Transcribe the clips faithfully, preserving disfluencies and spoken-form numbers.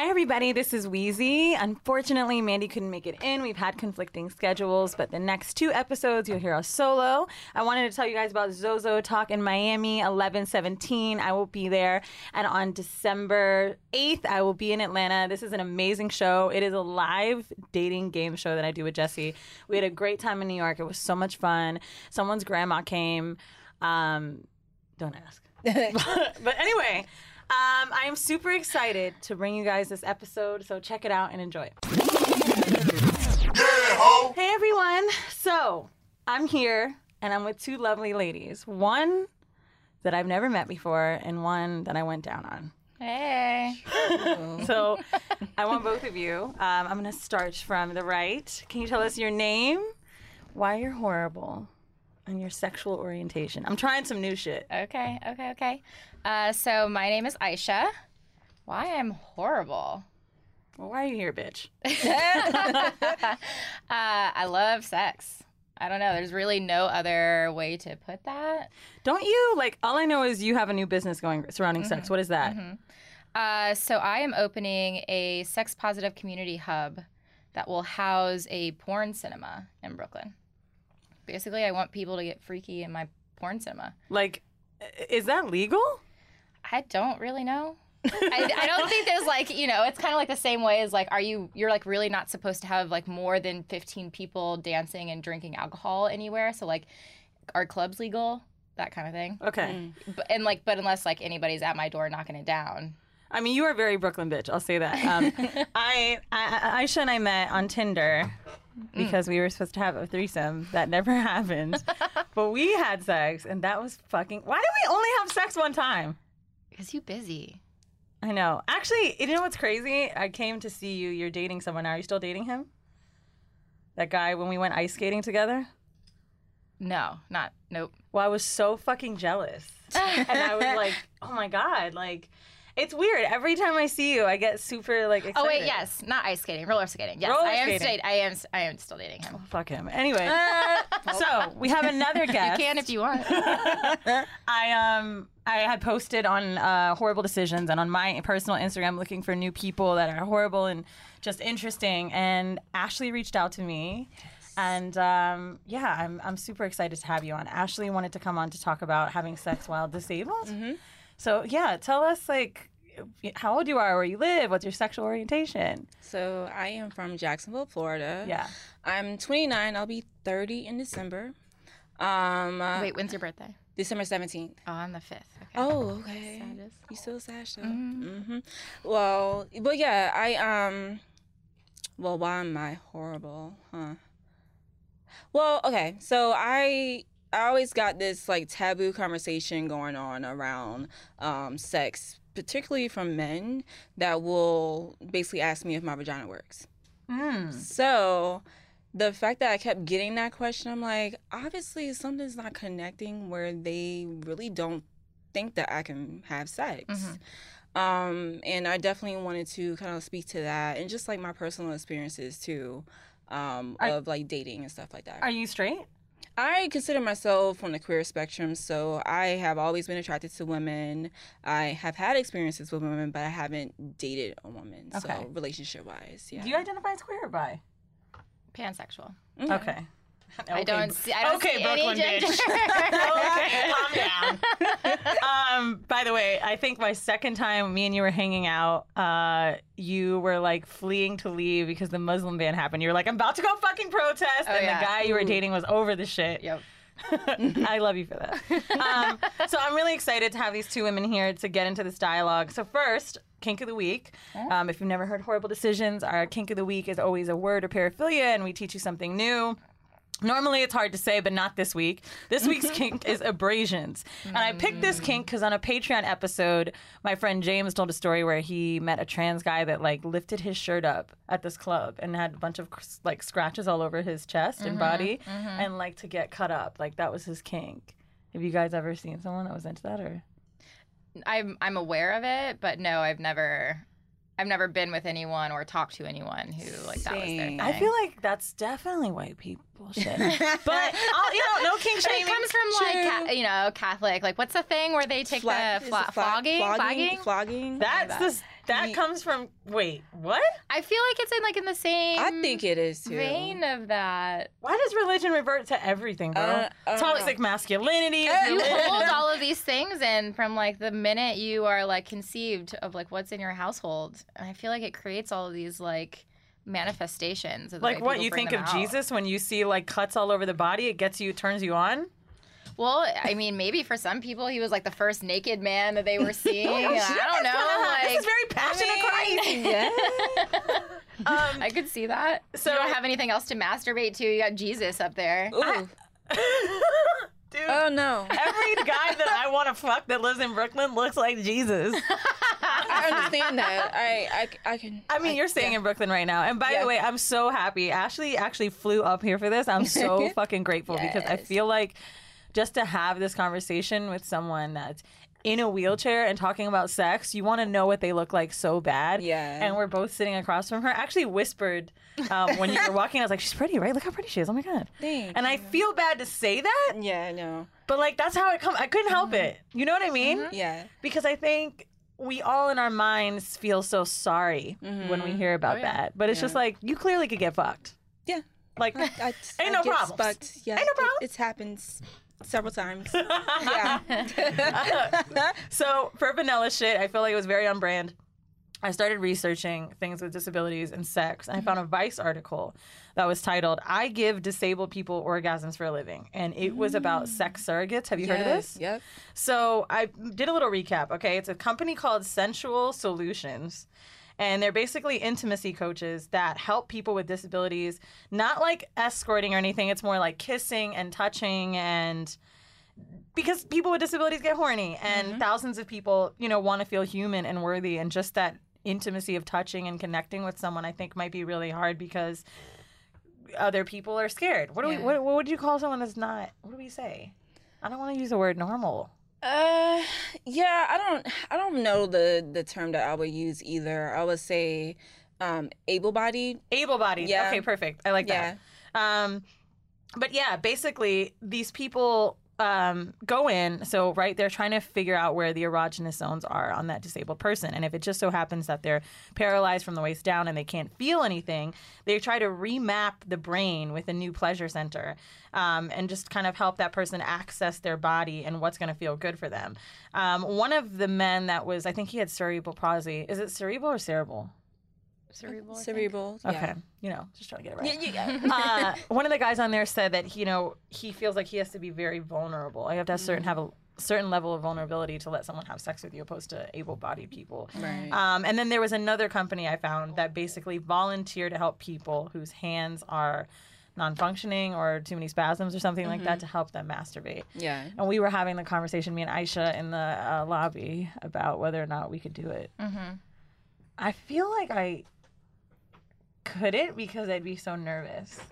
everybody, this is Wheezy. Unfortunately, Mandy couldn't make it in. We've had conflicting schedules, but the next two episodes you'll hear us solo. I wanted to tell you guys about Zozo Talk in Miami, eleven seventeen. I will be there. And on December eighth, I will be in Atlanta. This is an amazing show. It is a live dating game show that I do with Jesse. We had a great time in New York. It was so much fun. Someone's grandma came. Um, don't ask. But anyway... Um, I am super excited to bring you guys this episode, so check it out and enjoy it. Yeah, ho! Hey, everyone. So, I'm here, and I'm with two lovely ladies. One that I've never met before, and one that I went down on. Hey. So, I want both of you. Um, I'm going to start from the right. Can you tell us your name, why you're horrible, and your sexual orientation? I'm trying some new shit. Okay, okay, okay. Uh, so my name is Aisha. Why I'm horrible? Well, why are you here, bitch? uh, I love sex. I don't know. There's really no other way to put that. Don't you? Like, all I know is you have a new business going surrounding Mm-hmm. sex. What is that? Mm-hmm. Uh, so I am opening a sex-positive community hub that will house a porn cinema in Brooklyn. Basically, I want people to get freaky in my porn cinema. Like, is that legal? I don't really know. I, I don't think there's like, you know, it's kind of like the same way as like, are you, you're like really not supposed to have like more than fifteen people dancing and drinking alcohol anywhere. So like, are clubs legal? That kind of thing. Okay. Mm. But, and like, but unless like anybody's at my door knocking it down. I mean, you are very Brooklyn bitch. I'll say that. Um, I, I, Aisha and I met on Tinder because we were supposed to have a threesome. That never happened. But we had sex, and that was fucking... Why did we only have sex one time? Because you busy. I know. Actually, you know what's crazy? I came to see you. You're dating someone now. Are you still dating him? That guy when we went ice skating together? No, not, nope. Well, I was so fucking jealous. And I was like, oh my God, like... It's weird. Every time I see you, I get super like excited. Oh wait, yes, not ice skating, roller skating. Yes, Roller I am. skating. Sta- I am. I am still dating him. Oh, fuck him. Anyway, so we have another guest. You can if you want. I um I had posted on uh, Horrible Decisions and on my personal Instagram looking for new people that are horrible and just interesting. And Ashley reached out to me. And um, yeah, I'm I'm super excited to have you on. Ashley wanted to come on to talk about having sex while disabled. Mm-hmm. So yeah, tell us like how old you are, where you live, what's your sexual orientation? So I am from Jacksonville, Florida. Yeah. I'm twenty-nine. I'll be thirty in December. Um, uh, Wait, when's your birthday? December seventeenth. Oh, I'm the fifth. Okay. Oh, okay. Sagittarius. You still Sash though. Mm-hmm. Mm-hmm. Well, but yeah, I um. Well, why am I horrible? Huh. Well, okay. So I. I always got this like taboo conversation going on around um, sex, particularly from men that will basically ask me if my vagina works. Mm. So the fact that I kept getting that question, I'm like, obviously something's not connecting where they really don't think that I can have sex. Mm-hmm. Um, and I definitely wanted to kind of speak to that and just like my personal experiences too um, Are, of like dating and stuff like that. Are you straight? I consider myself on the queer spectrum, so I have always been attracted to women. I have had experiences with women, but I haven't dated a woman, Okay. so relationship-wise, yeah. Do you identify as queer or bi? Pansexual. Okay. Okay. I don't see. I don't okay, see Brooklyn any gender. bitch. Okay, calm down. um, by the way, I think my second time me and you were hanging out, uh, you were like fleeing to leave because the Muslim ban happened. You were like, I'm about to go fucking protest, Oh, and yeah. the guy you were Ooh. dating was over the shit. Yep. I love you for that. Um, so I'm really excited to have these two women here to get into this dialogue. So first, Kink of the Week. Um, if you've never heard Horrible Decisions, our Kink of the Week is always a word or paraphilia, and we teach you something new. Normally it's hard to say, but not this week. This week's kink is abrasions. And I picked this kink because on a Patreon episode, my friend James told a story where he met a trans guy that like lifted his shirt up at this club and had a bunch of like scratches all over his chest and body and like to get cut up. Like that was his kink. Have you guys ever seen someone that was into that or? I'm I'm aware of it, but no, I've never I've never been with anyone or talked to anyone who like that was their Same. thing. I feel like that's definitely white people shit. But I'll, you know, no kink But it shaming. comes from like ca- you know Catholic. Like what's the thing where they take Fla- the is fla- it fla- flogging, flogging, flagging? flogging. That's the That Ye- comes from, wait, what? I feel like it's in like in the same I think it is too. vein of that. Why does religion revert to everything, bro? Uh, I don't Toxic know. masculinity. Uh, You religion. hold all of these things in from like the minute you are like conceived of like what's in your household, and I feel like it creates all of these like manifestations. Of the Like way what, people you bring think them of out. Jesus when you see like cuts all over the body, it gets you, turns you on? Well, I mean, maybe for some people he was like the first naked man that they were seeing. I don't That's know. kinda- Like, this is very passionate Christ. Yeah. Um, I could see that. So So- you don't have anything else to masturbate to. You got Jesus up there. Ooh. Dude, Oh no. every guy that I want to fuck that lives in Brooklyn looks like Jesus. I understand that. I I, I can. I mean, you're staying yeah. in Brooklyn right now. And by Yeah. the way, I'm so happy. Ashley actually flew up here for this. I'm so fucking grateful because I Yes. feel like just to have this conversation with someone that's in a wheelchair and talking about sex, you want to know what they look like so bad. Yeah. And we're both sitting across from her. I actually whispered um, when you were walking, I was like, she's pretty, right? Look how pretty she is. Oh my God. Thank And I feel bad to say that, Yeah, I know. but like that's how it comes. I couldn't help it. You know what I mean? Yeah. Because I think we all in our minds feel so sorry when we hear about Oh, yeah. that. But it's just Yeah. like, you clearly could get fucked. Yeah. Like, I, I, Ain't I no get problems. fucked. Yeah. Ain't no it- problem. It's happened s- several times. Yeah. so for vanilla shit, I feel like it was very on brand. I started researching things with disabilities and sex, and I found a Vice article that was titled, I Give Disabled People Orgasms for a Living. And it was about sex surrogates. Have you heard of this? Yep. So I did a little recap, okay? It's a company called Sensual Solutions. And they're basically intimacy coaches that help people with disabilities, not like escorting or anything. It's more like kissing and touching, and because people with disabilities get horny, and thousands of people, you know, want to feel human and worthy, and just that intimacy of touching and connecting with someone, I think might be really hard because other people are scared. What do we? Yeah. What, what would you call someone that's not? What do we say? I don't want to use the word normal. Uh, yeah, I don't, I don't know the the term that I would use either. I would say, um, able-bodied. Able-bodied. Yeah. Okay, perfect. I like that. Um, but yeah, basically, these people um, go in. So, right, they're trying to figure out where the erogenous zones are on that disabled person. And if it just so happens that they're paralyzed from the waist down and they can't feel anything, they try to remap the brain with a new pleasure center um, and just kind of help that person access their body and what's going to feel good for them. Um, one of the men that was, I think he had cerebral palsy. Is it cerebral or cerebral? Cerebral. I think. Cerebral. Okay. Yeah. You know, just trying to get it right. Yeah, yeah. uh, one of the guys on there said that you know he feels like he has to be very vulnerable. You have to have certain have a certain level of vulnerability to let someone have sex with you, opposed to able-bodied people. Right. Um, and then there was another company I found that basically volunteer to help people whose hands are non-functioning or too many spasms or something like that to help them masturbate. Yeah. And we were having the conversation, me and Aisha, in the uh, lobby about whether or not we could do it. Mm-hmm. I feel like I couldn't because I'd be so nervous.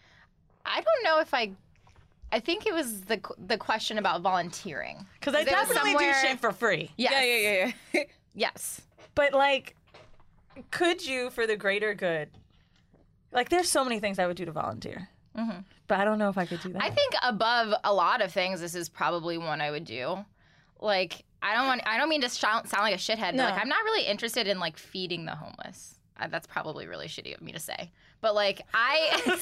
I don't know if I. I think it was the the question about volunteering. Because I Is there definitely somewhere- do shit for free. Yes. Yeah, yeah, yeah, yeah. Yes. But like, could you, for the greater good, like there's so many things I would do to volunteer. Mhm. But I don't know if I could do that. I think above a lot of things, this is probably one I would do. Like, I don't want. I don't mean to sound, sound like a shithead, No. but like, I'm not really interested in like feeding the homeless. Uh, that's probably really shitty of me to say. But like, I.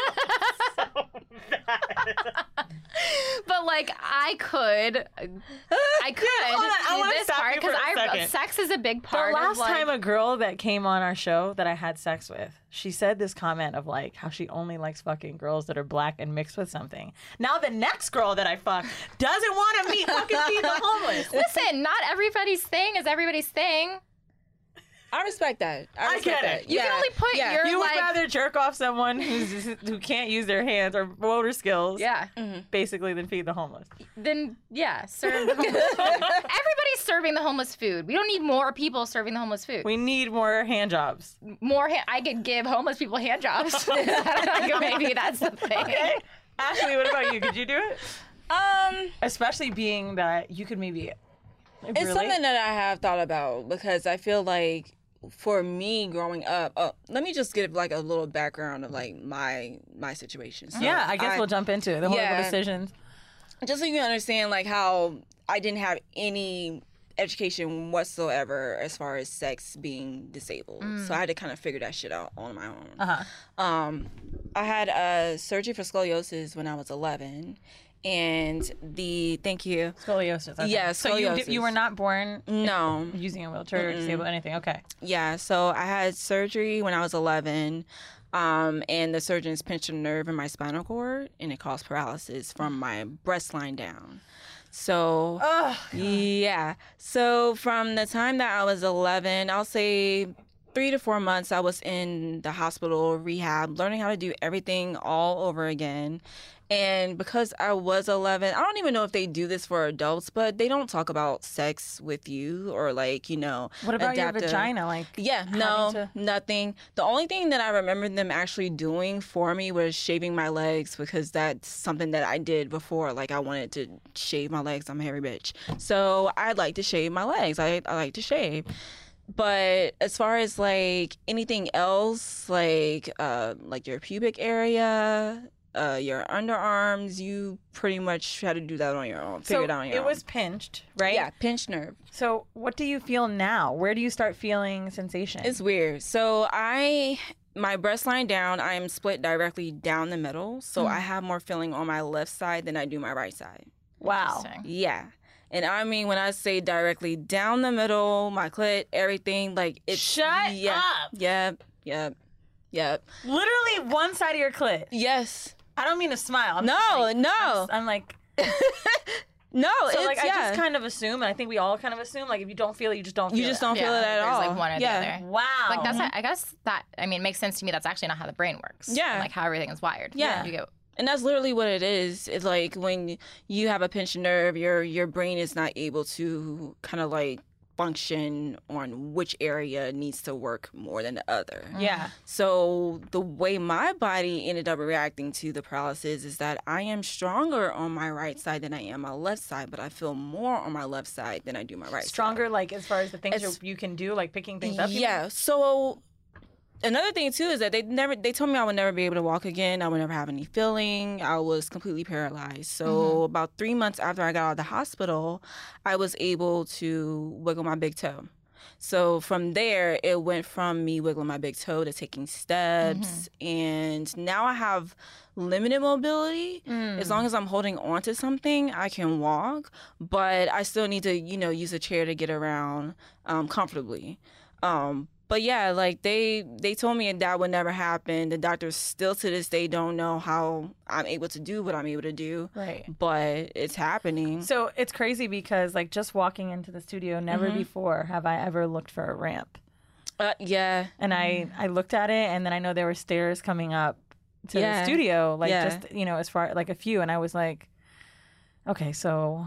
But like, I could. I could. Hold on, I do wanna this stop part you for a I second. sex is a big the part. last of, like, time a girl that came on our show that I had sex with, she said this comment of like how she only likes fucking girls that are black and mixed with something. Now the next girl that I fuck doesn't want to meet fucking feed the homeless. Listen, not everybody's thing is everybody's thing. I respect that. I, I respect get that. it. You yeah. can only put yeah. your You would like. rather jerk off someone who's who can't use their hands or motor skills, Yeah. basically, than feed the homeless. Then yeah, serve the homeless food. Everybody's serving the homeless food. We don't need more people serving the homeless food. We need more hand jobs. More. Ha- I could give homeless people hand jobs. Maybe that's the thing. Okay. Ashley, what about you? Could you do it? Um, Especially being that you could maybe. it's Really? something that I have thought about because I feel like for me growing up, uh, let me just give like a little background of like my my situation. So Yeah, I guess we'll jump into it. The horrible Yeah. decisions. just so you understand like how I didn't have any education whatsoever as far as sex being disabled. Mm. So I had to kind of figure that shit out on my own. Uh-huh. Um, I had a surgery for scoliosis when I was eleven, and the thank you. Scoliosis. Okay. Yeah, So you, scoliosis. di- you were not born No. using a wheelchair or disabled, anything. Okay. Yeah, so I had surgery when I was eleven, um, and the surgeons pinched a nerve in my spinal cord, and it caused paralysis from my breast line down. So, Oh, yeah. So from the time that I was eleven, I'll say three to four months, I was in the hospital, rehab, learning how to do everything all over again. And because I was eleven, I don't even know if they do this for adults, but they don't talk about sex with you or like, you know, what about adaptive- your vagina? Like, Yeah, no, to- nothing. The only thing that I remember them actually doing for me was shaving my legs, because that's something that I did before. Like, I wanted to shave my legs. I'm a hairy bitch. So I'd like to shave my legs. I, I like to shave. But as far as like anything else, like uh, like your pubic area, uh, your underarms, you pretty much had to do that on your own. Figure so it out on your it own. was pinched, right? Yeah, pinched nerve. So what do you feel now? Where do you start feeling sensation? It's weird. So I, my breast line down, I am split directly down the middle. So I have more feeling on my left side than I do my right side. wow. Interesting. Yeah. And I mean, when I say directly down the middle, my clit, everything, like it's. Shut yeah, up. Yep. Yep. Yep. Literally one side of your clit. Yes. I don't mean to smile. I'm No, just like, no. I'm, I'm like, No, so it's, like I yeah. just kind of assume, and I think we all kind of assume, like if you don't feel it, you just don't feel you just it. don't feel Yeah, it at there's, all. like, one or the yeah. other. Wow. Like that's, I guess that, I mean, it makes sense to me. That's actually not how the brain works. Yeah. Like how everything is wired. Yeah. You get, And that's literally what it is. It's like when you have a pinched nerve, your your brain is not able to kind of like function on which area needs to work more than the other. Yeah. So the way my body ended up reacting to the paralysis is that I am stronger on my right side than I am my left side, but I feel more on my left side than I do my right Stronger, like as far as the things It's- you you can do, like picking things side. up. you Yeah. So another thing too is that they never they told me I would never be able to walk again. I would never have any feeling. I was completely paralyzed. So Mm-hmm. about three months after I got out of the hospital, I was able to wiggle my big toe. So from there, it went from me wiggling my big toe to taking steps, Mm-hmm. and now I have limited mobility. Mm. As long as I'm holding on to something, I can walk, but I still need to, you know, use a chair to get around um, comfortably. Um, But yeah, like they they told me that would never happen. The doctors still to this day don't know how I'm able to do what I'm able to do. Right. But it's happening. So it's crazy because like just walking into the studio, never Mm-hmm. before have I ever looked for a ramp. Uh, yeah. And I I looked at it, and then I know there were stairs coming up to Yeah. the studio, like Yeah. just you know as far like a few, and I was like, okay, so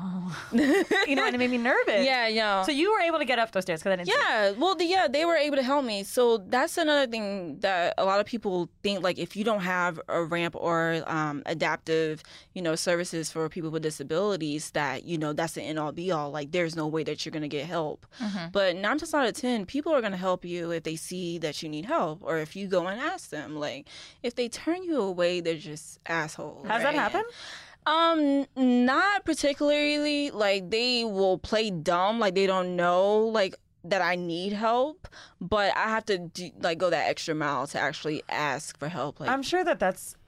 you know, and it made me nervous. Yeah, yeah. So you were able to get up those stairs because I didn't. see- Yeah, well, the, yeah, they were able to help me. So that's another thing that a lot of people think, like, if you don't have a ramp or um, adaptive, you know, services for people with disabilities, that, you know, that's the end-all, be-all. Like, there's no way that you're going to get help. Mm-hmm. But nine times out of ten, people are going to help you if they see that you need help, or if you go and ask them. Like, if they turn you away, they're just assholes. Has that right? happened? Um, not particularly. Like, they will play dumb, like they don't know, like, that I need help, but I have to do, like go that extra mile to actually ask for help. Like, I'm sure that that's.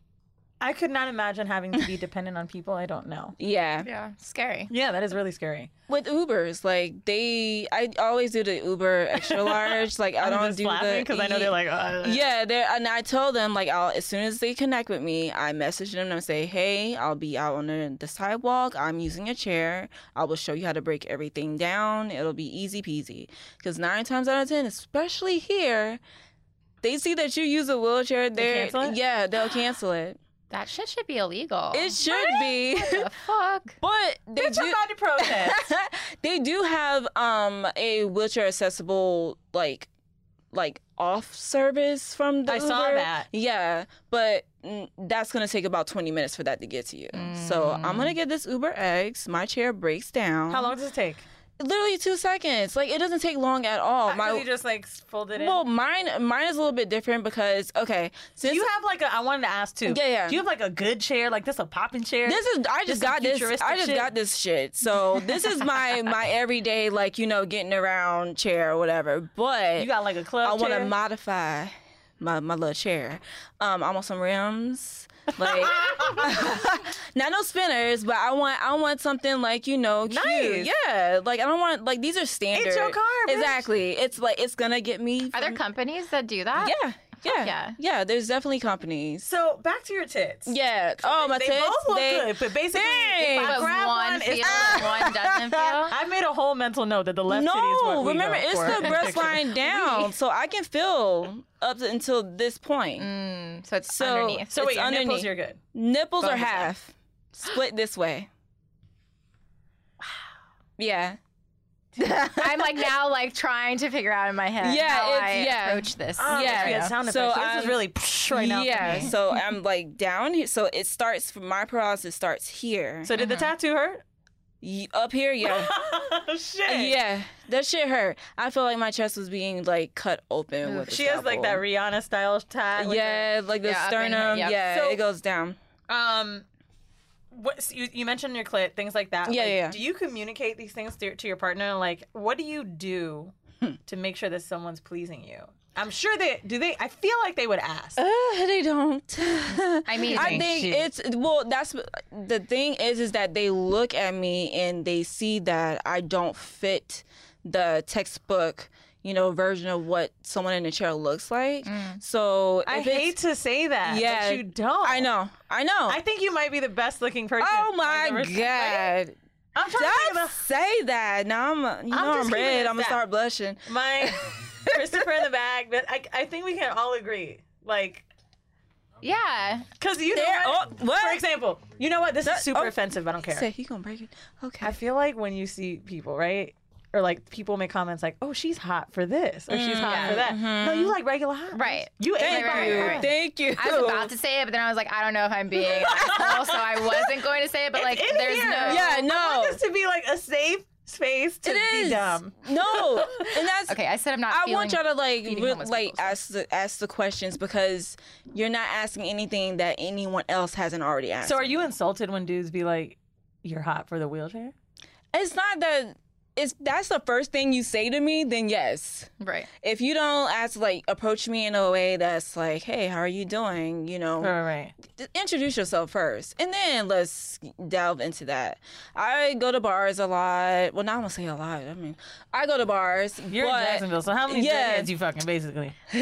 I could not imagine having to be dependent on people I don't know. yeah. Yeah, scary. Yeah, that is really scary. With Ubers, like they, I always do the Uber extra large. Like I I'm don't just do laughing the because I know they're like, uh, yeah, they're, and I tell them, like, I'll, as soon as they connect with me, I message them and say, hey, I'll be out on the, the sidewalk. I'm using a chair. I will show you how to break everything down. It'll be easy peasy. Because nine times out of ten, especially here, they see that you use a wheelchair. They're, cancel it? yeah, they'll cancel it. That shit should be illegal. It should be. the fuck? But they Bitch, I'm do, about to protest. they do have um a wheelchair accessible like like off service from the I saw Uber. that. Yeah, but mm, that's gonna take about twenty minutes for that to get to you. So I'm gonna get this Uber X. My chair breaks down. How long does it take? literally two seconds. Like, it doesn't take long at all. My, you just like fold it in. Well, mine mine is a little bit different because okay, since do you have like a? I wanted to ask too. Yeah, yeah. Do you have like a good chair? Like this, a popping chair? This is I just, just got this. I just shit? got this shit. So this is my my everyday like you know getting around chair or whatever. But you got like a club. I want to chair? modify my my little chair. Um, I want some rims. Like not no spinners, but I want I want something like you know cute. Nice. Yeah, like I don't want like these are standard. It's your car, bitch. Exactly. It's like it's gonna get me. Are from... there companies that do that? Yeah, yeah, yeah, yeah. There's definitely companies. So back to your tits. Yeah. Oh, my they tits. They both look they... good, but basically, Dang. if I but grab one, one, feels, it's... one doesn't feel. I made a whole mental note that the left no, titty is what we remember go it's for. the breast line down, so I can feel up to, until this point. Mm, so it's so, underneath. So it's wait, your underneath. nipples, you're good. Nipples Both are of them. half, split this way. Wow. Yeah. I'm like now like trying to figure out in my head Yeah, how it's- I yeah. approach this. Oh, Yeah. yeah. Sound So effects. So this is I'm- really psh right now. Yeah, For me. so I'm like down here. So it starts, my paralysis starts here. So did the tattoo hurt? Y- up here, yeah. Oh, shit. Yeah, that shit hurt. I feel like my chest was being like cut open Ooh. with a She has like that scalpel. Rihanna style tat. with Yeah, like the Yeah, up in here, sternum. yep. Yeah, So- it goes down. the- Um, what so you, you mentioned your clit, things like that. Yeah, Like, yeah, yeah. Do you communicate these things to, to your partner? Like, what do you do Hmm. to make sure that someone's pleasing you? I'm sure they do. They. I feel like they would ask. Uh, they don't. I mean, I think shit. it's well. That's the thing is, is that they look at me and they see that I don't fit the textbook, you know, version of what someone in a chair looks like. So I if it's- hate to say that. Yeah, but you don't. I know. I know. I think you might be the best looking person. oh I've my ever seen. god. I'm trying to think Don't of say that. Now I'm, you know, I'm I'm, just keeping red. it I'm gonna that. start blushing. the, my Christopher in the bag. But I, I think we can all agree. Like, yeah. because you know There- what? oh, what? For example, you know what? This That- is super oh. offensive. I don't care. Say he gonna break it. Okay. I feel like when you see people, right? Or like people make comments like, "Oh, she's hot for this," or "She's hot Yeah. for that." No, you like regular hot. Right. You ate Thank right, you. right, right. Thank you. I was about to say it, but then I was like, I don't know if I'm being an asshole, so I wasn't going to say it. But like, in there's here. no. Yeah, I no. want this to be like a safe space to It be is. dumb. No, and that's. Okay, I said I'm not. I feeling want y'all to like feeding re- homeless like people, so- ask the ask the questions because you're not asking anything that anyone else hasn't already asked. So, are you insulted when dudes be like, "You're hot for the wheelchair"? It's not that. It's that's the first thing you say to me. Then yes. Right. If you don't ask, like, approach me in a way that's like, hey, how are you doing? You know, Right, right. just introduce yourself first, and then let's delve into that. I go to bars a lot. Well, not I'm gonna say a lot. I mean, I go to bars. You're but, in Jacksonville, so how many Yeah. deadheads you fucking basically? Ooh,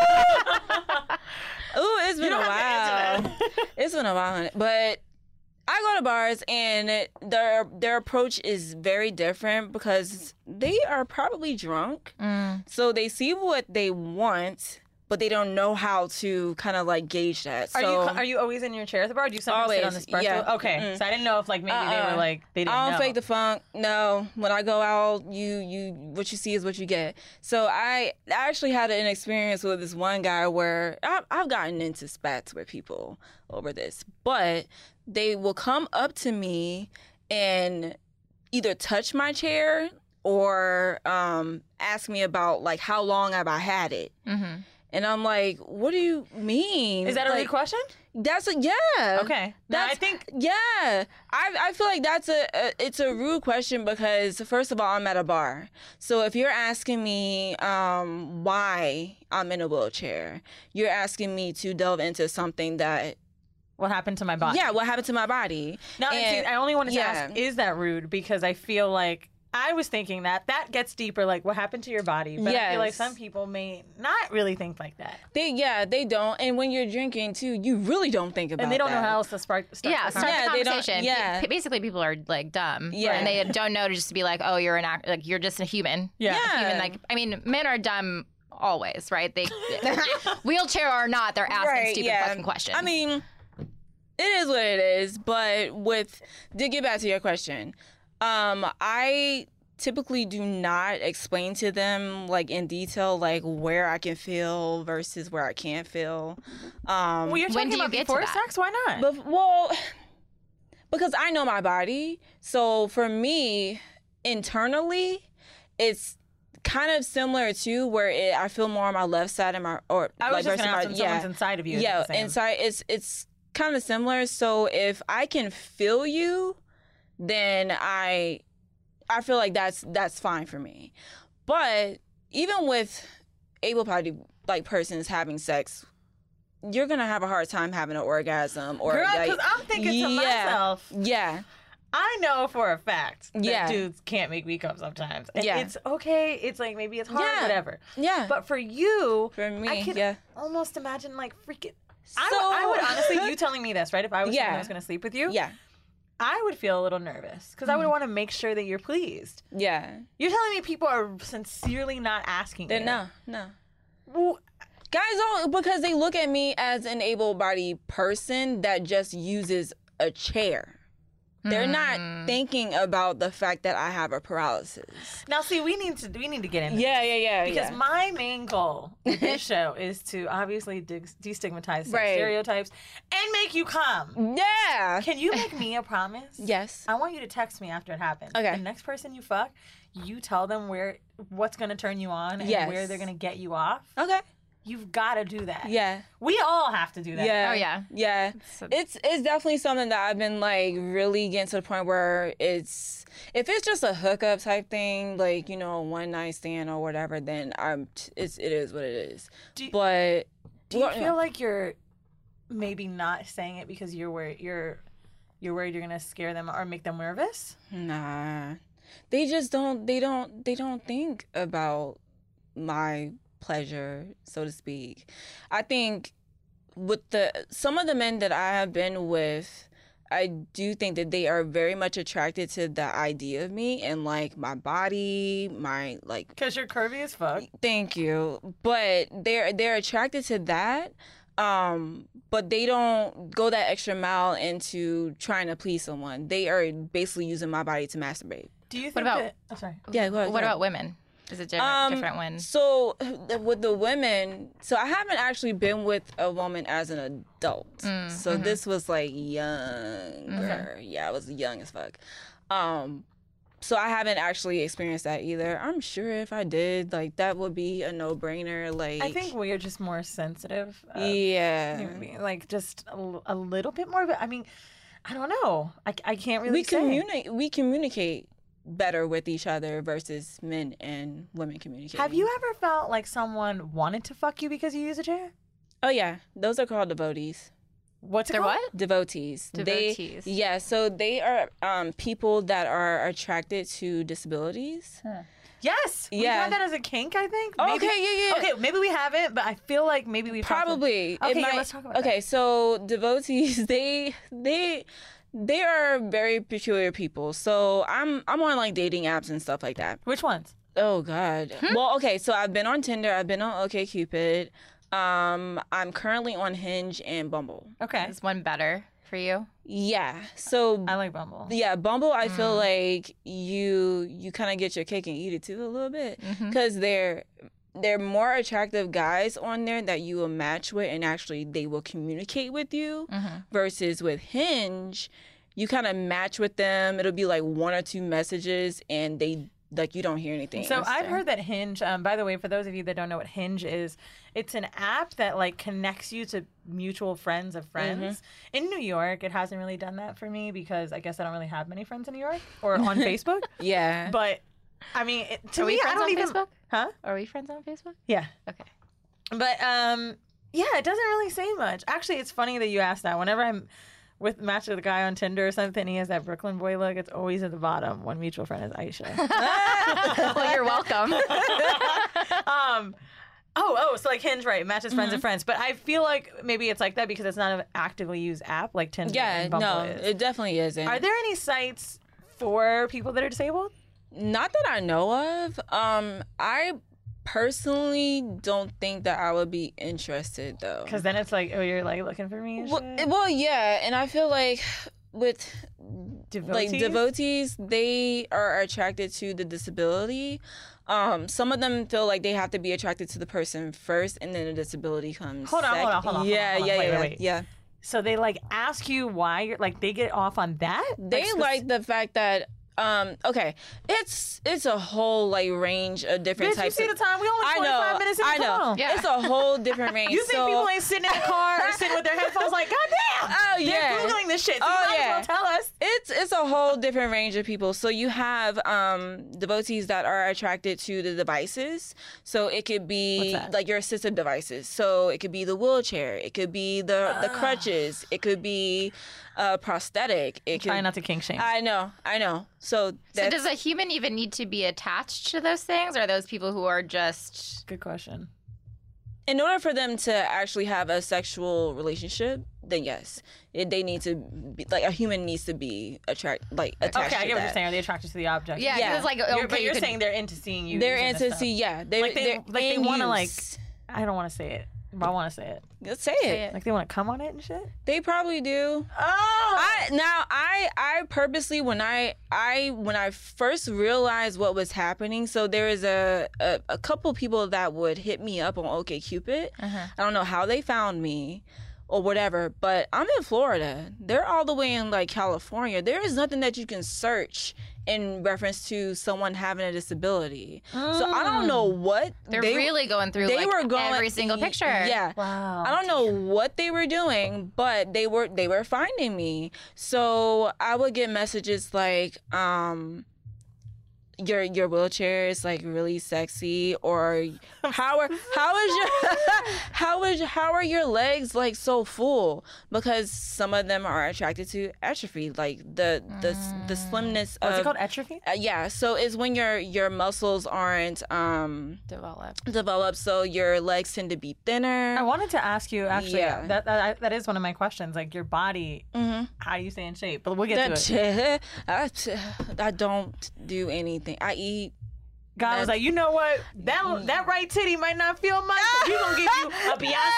it's been You a don't have to while. answer that. It's been a while, honey. But I go to bars and it, their their approach is very different because they are probably drunk, Mm. so they see what they want, but they don't know how to kind of like gauge that. Are so you are you always in your chair at the bar? Or do you sometimes sit on Always, this bar? yeah. stool? Okay, Mm-mm. so I didn't know if like maybe they Uh-uh. were like they didn't I don't know. fake the funk. No, when I go out, you you what you see is what you get. So I actually had an experience with this one guy where I, I've gotten into spats with people over this, but they will come up to me and either touch my chair or um, ask me about like how long have I had it, Mm-hmm. and I'm like, what do you mean? Is that a like, rude question? That's a yeah. Okay. No, I That's- think Yeah, I I feel like that's a, a it's a rude question because first of all I'm at a bar, so if you're asking me um why I'm in a wheelchair, you're asking me to delve into something that what happened to my body? yeah what happened to my body. No, and And- see, I only wanted to yeah. ask, is that rude? Because I feel like I was thinking that that gets deeper, like what happened to your body. But I feel like Yes. some people may not really think like that, They yeah they don't, and when you're drinking too, you really don't think about and they don't know that. how else to spark. Start Yeah, the start Yeah, the they don't- conversation. yeah. P- basically, people are like dumb. Yeah. and they don't know to just to be like, oh, you're an act, like you're just a human. Yeah. A Yeah. human. Like, I mean, men are dumb always, right? They wheelchair or not, they're asking Right, stupid yeah. fucking questions. I mean, it is what it is. But with to get back to your question, um, I typically do not explain to them like in detail like where I can feel versus where I can't feel. Um, Well, you're When talking do you about get to before that? sex. Why not? but well, because I know my body, so for me. internally, it's kind of similar to where it, I feel more on my left side and my or I was like just versus gonna ask my- if someone's inside of you. is Yeah, it the same? inside it's it's kind of similar. So if I can feel you, then I I feel like that's that's fine for me. But even with able-bodied like persons having sex, you're gonna have a hard time having an orgasm or Girl, like, because I'm thinking to yeah, myself, yeah. I know for a fact that Yeah. dudes can't make me come sometimes. And Yeah. it's okay. It's like maybe it's hard, Yeah. whatever. Yeah. But for you, for me, I can yeah. almost imagine like freaking. I, So- would, I would honestly, you telling me this, right? If I was someone Yeah. that was going to sleep with you, Yeah. I would feel a little nervous because I would want to make sure that you're pleased. Yeah. You're telling me people are sincerely not asking Then you. no, no. Well, Guys don't, because they look at me as an able-bodied person that just uses a chair. They're not thinking about the fact that I have a paralysis. now, see, we need to we need to get into Yeah, yeah, yeah. Because yeah. my main goal with this show is to obviously de- destigmatize sex Right. stereotypes and make you come. yeah. Can you make me a promise? Yes. I want you to text me after it happens. Okay. The next person you fuck, you tell them where what's going to turn you on and Yes. where they're going to get you off. Okay. You've got to do that. Yeah. We all have to do that. Yeah. Oh, yeah. Yeah. So- It's it's definitely something that I've been like really getting to the point where it's if it's just a hookup type thing, like, you know, one night stand or whatever, then I'm t- it's it is what it is. Do you- But Do you well, feel like you're maybe not saying it because you're worried you're you're worried you're going to scare them or make them nervous? Nah. They just don't they don't they don't think about my pleasure, so to speak. I think with the some of the men that I have been with, I do think that they are very much attracted to the idea of me and like my body, my like Because you're curvy as fuck. thank you. But they're they're attracted to that. Um, but they don't go that extra mile into trying to please someone. They are basically using my body to masturbate. Do you think What about- that... Oh, sorry. Yeah, go ahead. What go ahead. about women? Is it different, Um, different when? So with the women, so I haven't actually been with a woman as an adult. Mm, so mhm. this was like younger. Yeah, I was young as fuck. Um, so I haven't actually experienced that either. I'm sure if I did, like that would be a no brainer. Like I think we're just more sensitive. Of yeah, human beings. Like just a, l- a little bit more. But I mean, I don't know. I, I can't really we say. communicate. We communicate better with each other versus men and women communicating. Have you ever felt like someone wanted to fuck you because you use a chair? Oh yeah, those are called devotees. What's it They're called? what? Devotees. Devotees. They, yeah, so they are um, people that are attracted to disabilities. Yes. We Yeah. had that as a kink, I think. Oh, Maybe- okay, yeah, yeah. Okay, maybe we haven't, but I feel like maybe we've talked to- Probably. It Okay, yeah, might- let's talk about Okay, so devotees, they they they are very peculiar people. So I'm I'm on like dating apps and stuff like that. Which ones? Oh God. Well, okay, so I've been on Tinder, I've been on OkCupid. Um, I'm currently on Hinge and Bumble. Okay. Is one better for you? Yeah. So I like Bumble. yeah, Bumble, I feel like you you kind of get your cake and eat it too a little bit because they're they're more attractive guys on there that you will match with and actually they will communicate with you versus with Hinge, you kind of match with them. It'll be like one or two messages and they like you don't hear anything. So I've heard that Hinge, um, by the way, for those of you that don't know what Hinge is, it's an app that like connects you to mutual friends of friends. In New York, it hasn't really done that for me because I guess I don't really have many friends in New York or on Facebook. yeah. But I mean, it, to Are we me, I friends don't on even. Facebook? Huh? Are we friends on Facebook? Yeah. Okay. But um, yeah, it doesn't really say much. Actually, it's funny that you asked that. Whenever I'm with match with a guy on Tinder or something, he has that Brooklyn boy look. It's always at the bottom. One mutual friend is Aisha. Well, you're welcome. um, oh, oh, so like Hinge, right? Matches friends and friends. But I feel like maybe it's like that because it's not an actively used app like Tinder yeah, and Bumble no, is. it definitely isn't. Are there any sites for people that are disabled? Not that I know of. Um, I personally don't think that I would be interested though. Because then it's like, oh, you're like looking for me and Well, shit? well, yeah, and I feel like with like Devotees? devotees, they are attracted to the disability. Um, some of them feel like they have to be attracted to the person first, and then the disability comes. Hold on, hold on, second. hold on, Yeah, hold on, yeah, wait, yeah, wait, wait. yeah. So they like ask you why you're like they get off on that? They spec- like the fact that um okay, it's it's a whole like range of different Bitch, you types see of the time? We only I twenty-five know, minutes in. I Come know. on. Yeah. It's a whole different range. You think so, people ain't sitting in the car or sitting with their headphones like, God damn! Oh They're yeah. Googling this shit. So Oh, you might yeah. as well tell us. It's it's a whole different range of people. So you have um, devotees that are attracted to the devices. So it could be What's that? like your assistive devices. So it could be the wheelchair. It could be the the crutches. It could be uh, prosthetic. It Try could. not to kink shame. I know. I know. So So that's, does a human even need to be attached to those things, or are those people who are just Good question. in order for them to actually have a sexual relationship, then yes, it, they need to be like a human needs to be attract like attached Okay, I to get what that. you're saying. Are they attracted to the object? yeah? 'cause Yeah. It's like okay, You're, but you you're could- saying they're into seeing you. They're using this into stuff. see, yeah, they're, Like they- they're like they in wanna, use. like- I don't want to say it, but I want to say it. Let's say, Say it. it. Like they want to come on it and shit. They probably do. Oh, I now I I purposely when I I when I first realized what was happening, so there is a a, a couple people that would hit me up on OkCupid. Uh-huh. I don't know how they found me or whatever, but I'm in Florida. They're all the way in like California. There is nothing that you can search in reference to someone having a disability. So I don't know what They're they really going through they like were going every single picture. Yeah. wow. I don't know what they were doing, but they were they were finding me. So I would get messages like, um, your your wheelchair is like really sexy, or how are how is your how is how are your legs like so full? Because some of them are attracted to atrophy, like the the the slimness of What's it called? Atrophy? uh, yeah. So it's when your your muscles aren't um Develop. developed, so your legs tend to be thinner. I wanted to ask you actually. Yeah. That, that that is one of my questions. Like your body, Mm-hmm. how do you stay in shape? But we'll get to it. That, I, I don't do anything. I eat. God was like, you know what? That that right titty might not feel much, but we gonna give you a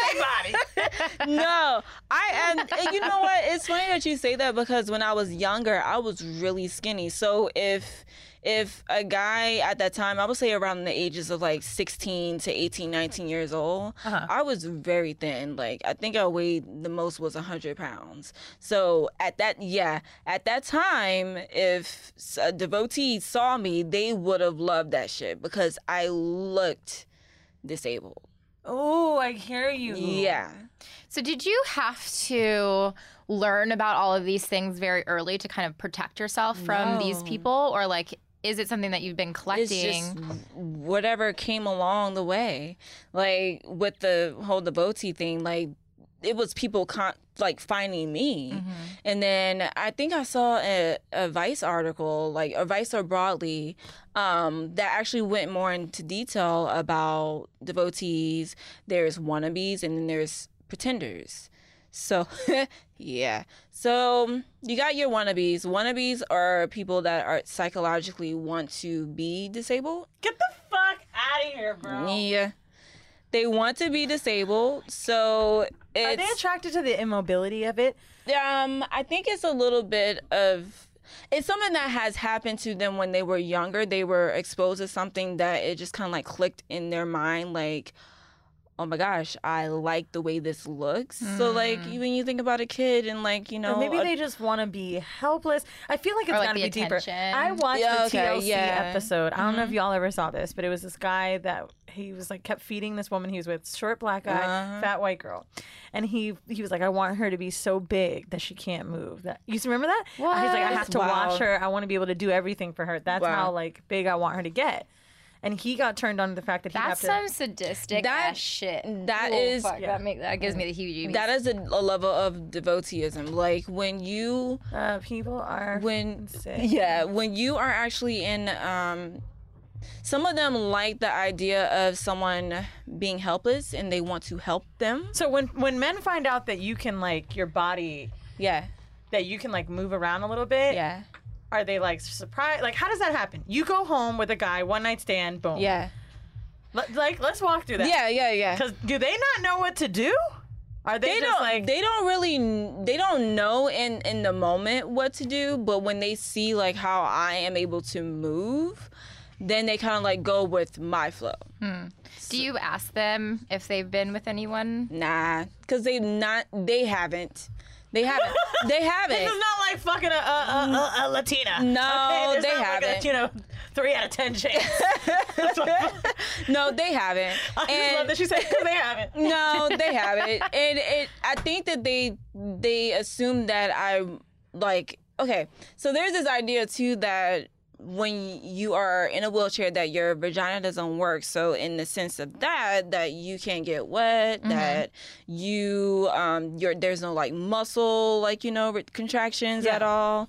Beyonce body. No, I am. And you know what? It's funny that you say that because when I was younger, I was really skinny. So if if a guy at that time, I would say around the ages of like sixteen to eighteen, nineteen years old, Uh-huh. I was very thin. Like I think I weighed the most was one hundred pounds. So at that, yeah, at that time, if a devotee saw me, they would have loved that shit because I looked disabled. Oh, I hear you. Yeah. So did you have to learn about all of these things very early to kind of protect yourself from these No. people, or like is it something that you've been collecting? It's just whatever came along the way. Like with the whole devotee thing, like it was people con- like finding me. Mm-hmm. And then I think I saw a, a Vice article, like a Vice or Broadly, um, that actually went more into detail about devotees. There's wannabes and then there's pretenders. So, yeah. So you got your wannabes. Wannabes are people that are psychologically want to be disabled. Get the fuck out of here, bro. Yeah. They want to be disabled. So Are they it's attracted to the immobility of it? um I think it's a little bit of it's something that has happened to them when they were younger. They were exposed to something that it just kind of like clicked in their mind, like, oh my gosh, I like the way this looks. So like when you think about a kid and like, you know, Or maybe a- they just want to be helpless. I feel like it's Or, like, got to the be deeper. attention. I watched Yeah, the okay, T L C yeah. episode. I don't Mm-hmm. know if y'all ever saw this, but it was this guy that he was like kept feeding this woman he was with, short black guy, Uh-huh. fat white girl, and he he was like, I want her to be so big that she can't move. That you remember that? He's like, I have to Wow. watch her. I want to be able to do everything for her. That's Wow. how like big I want her to get. And he got turned on to the fact that he That's have some to. sadistic That- ass shit. that Oh, is- fuck, Yeah. that make that gives me the heebie-jeebies. that is a, a level of devoteeism. Like when you Uh, people are when sick. yeah when you are actually in um some of them like the idea of someone being helpless and they want to help them. So when when men find out that you can like your body Yeah. that you can like move around a little bit, Yeah. are they like surprised? Like how does that happen? You go home with a guy, one night stand, boom. Yeah. L- like let's walk through that. Yeah, yeah, yeah. Because do they not know what to do? Are they, They just don't like they don't really they don't know in in the moment what to do, but when they see like how I am able to move, then they kind of like go with my flow. Do you ask them if they've been with anyone? Nah, cuz they not they haven't. They haven't. They haven't. This is not like fucking a, a, a, a, a Latina. No, okay? There's they not haven't. Like a, you know, three out of ten chance. No, they haven't. I just And- love that she said they haven't. No, they haven't. And it, I think that they they assume that I like. Okay, so there's this idea too that when you are in a wheelchair that your vagina doesn't work. So in the sense of that, that you can't get wet, mm-hmm. that you um your there's no like muscle like you know contractions yeah. at all.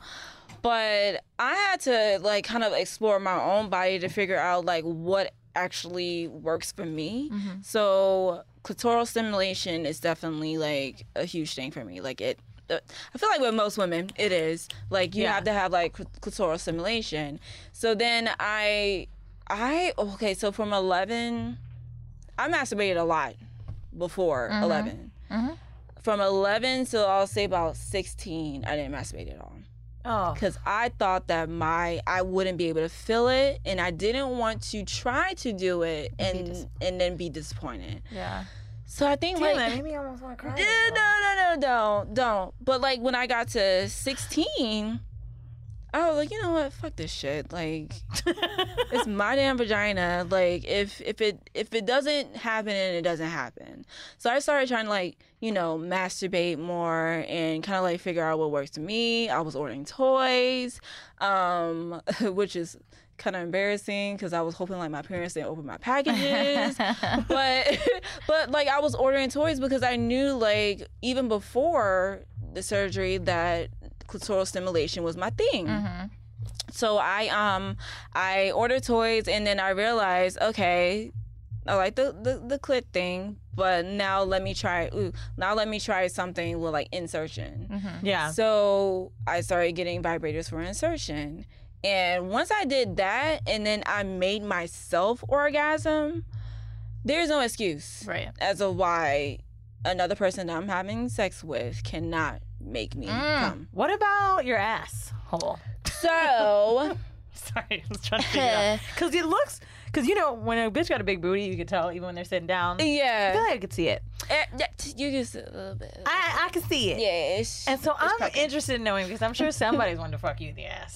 But I had to like kind of explore my own body to figure out like what actually works for me. Mm-hmm. So clitoral stimulation is definitely like a huge thing for me. Like it I feel like with most women, it is. Like, you yeah. have to have, like, clitoral stimulation. So then I, I, okay, so from eleven, I masturbated a lot before mm-hmm. eleven. Mm-hmm. From eleven to, I'll say, about sixteen, I didn't masturbate at all. Oh. Because I thought that my, I wouldn't be able to feel it, and I didn't want to try to do it and dis- and then be disappointed. Yeah. So I think Damn, like that made me almost want to cry. No, no, no, no, don't, don't. But like when I got to sixteen, I was like, you know what? Fuck this shit. Like, it's my damn vagina. Like, if if it if it doesn't happen, then it doesn't happen. So I started trying to like, you know, masturbate more and kind of like figure out what works for me. I was ordering toys, um, which is kind of embarrassing because I was hoping like my parents didn't open my packages, but but like I was ordering toys because I knew like even before the surgery that clitoral stimulation was my thing. Mm-hmm. So I um I ordered toys and then I realized, okay, I like the the, the clit thing, but now let me try ooh, now let me try something with like insertion. Mm-hmm. Yeah. So I started getting vibrators for insertion. And once I did that and then I made myself orgasm, there's no excuse right. as to why another person that I'm having sex with cannot make me mm. come. What about your asshole? So... Sorry, I was trying to figure it out. Because it looks... Because, you know, when a bitch got a big booty, you can tell even when they're sitting down. Yeah. I feel like I could see it. Uh, you can see it a little bit. I, I can see it. Yes. And so I'm pucking. interested in knowing, because I'm sure somebody's wanting to fuck you in the ass.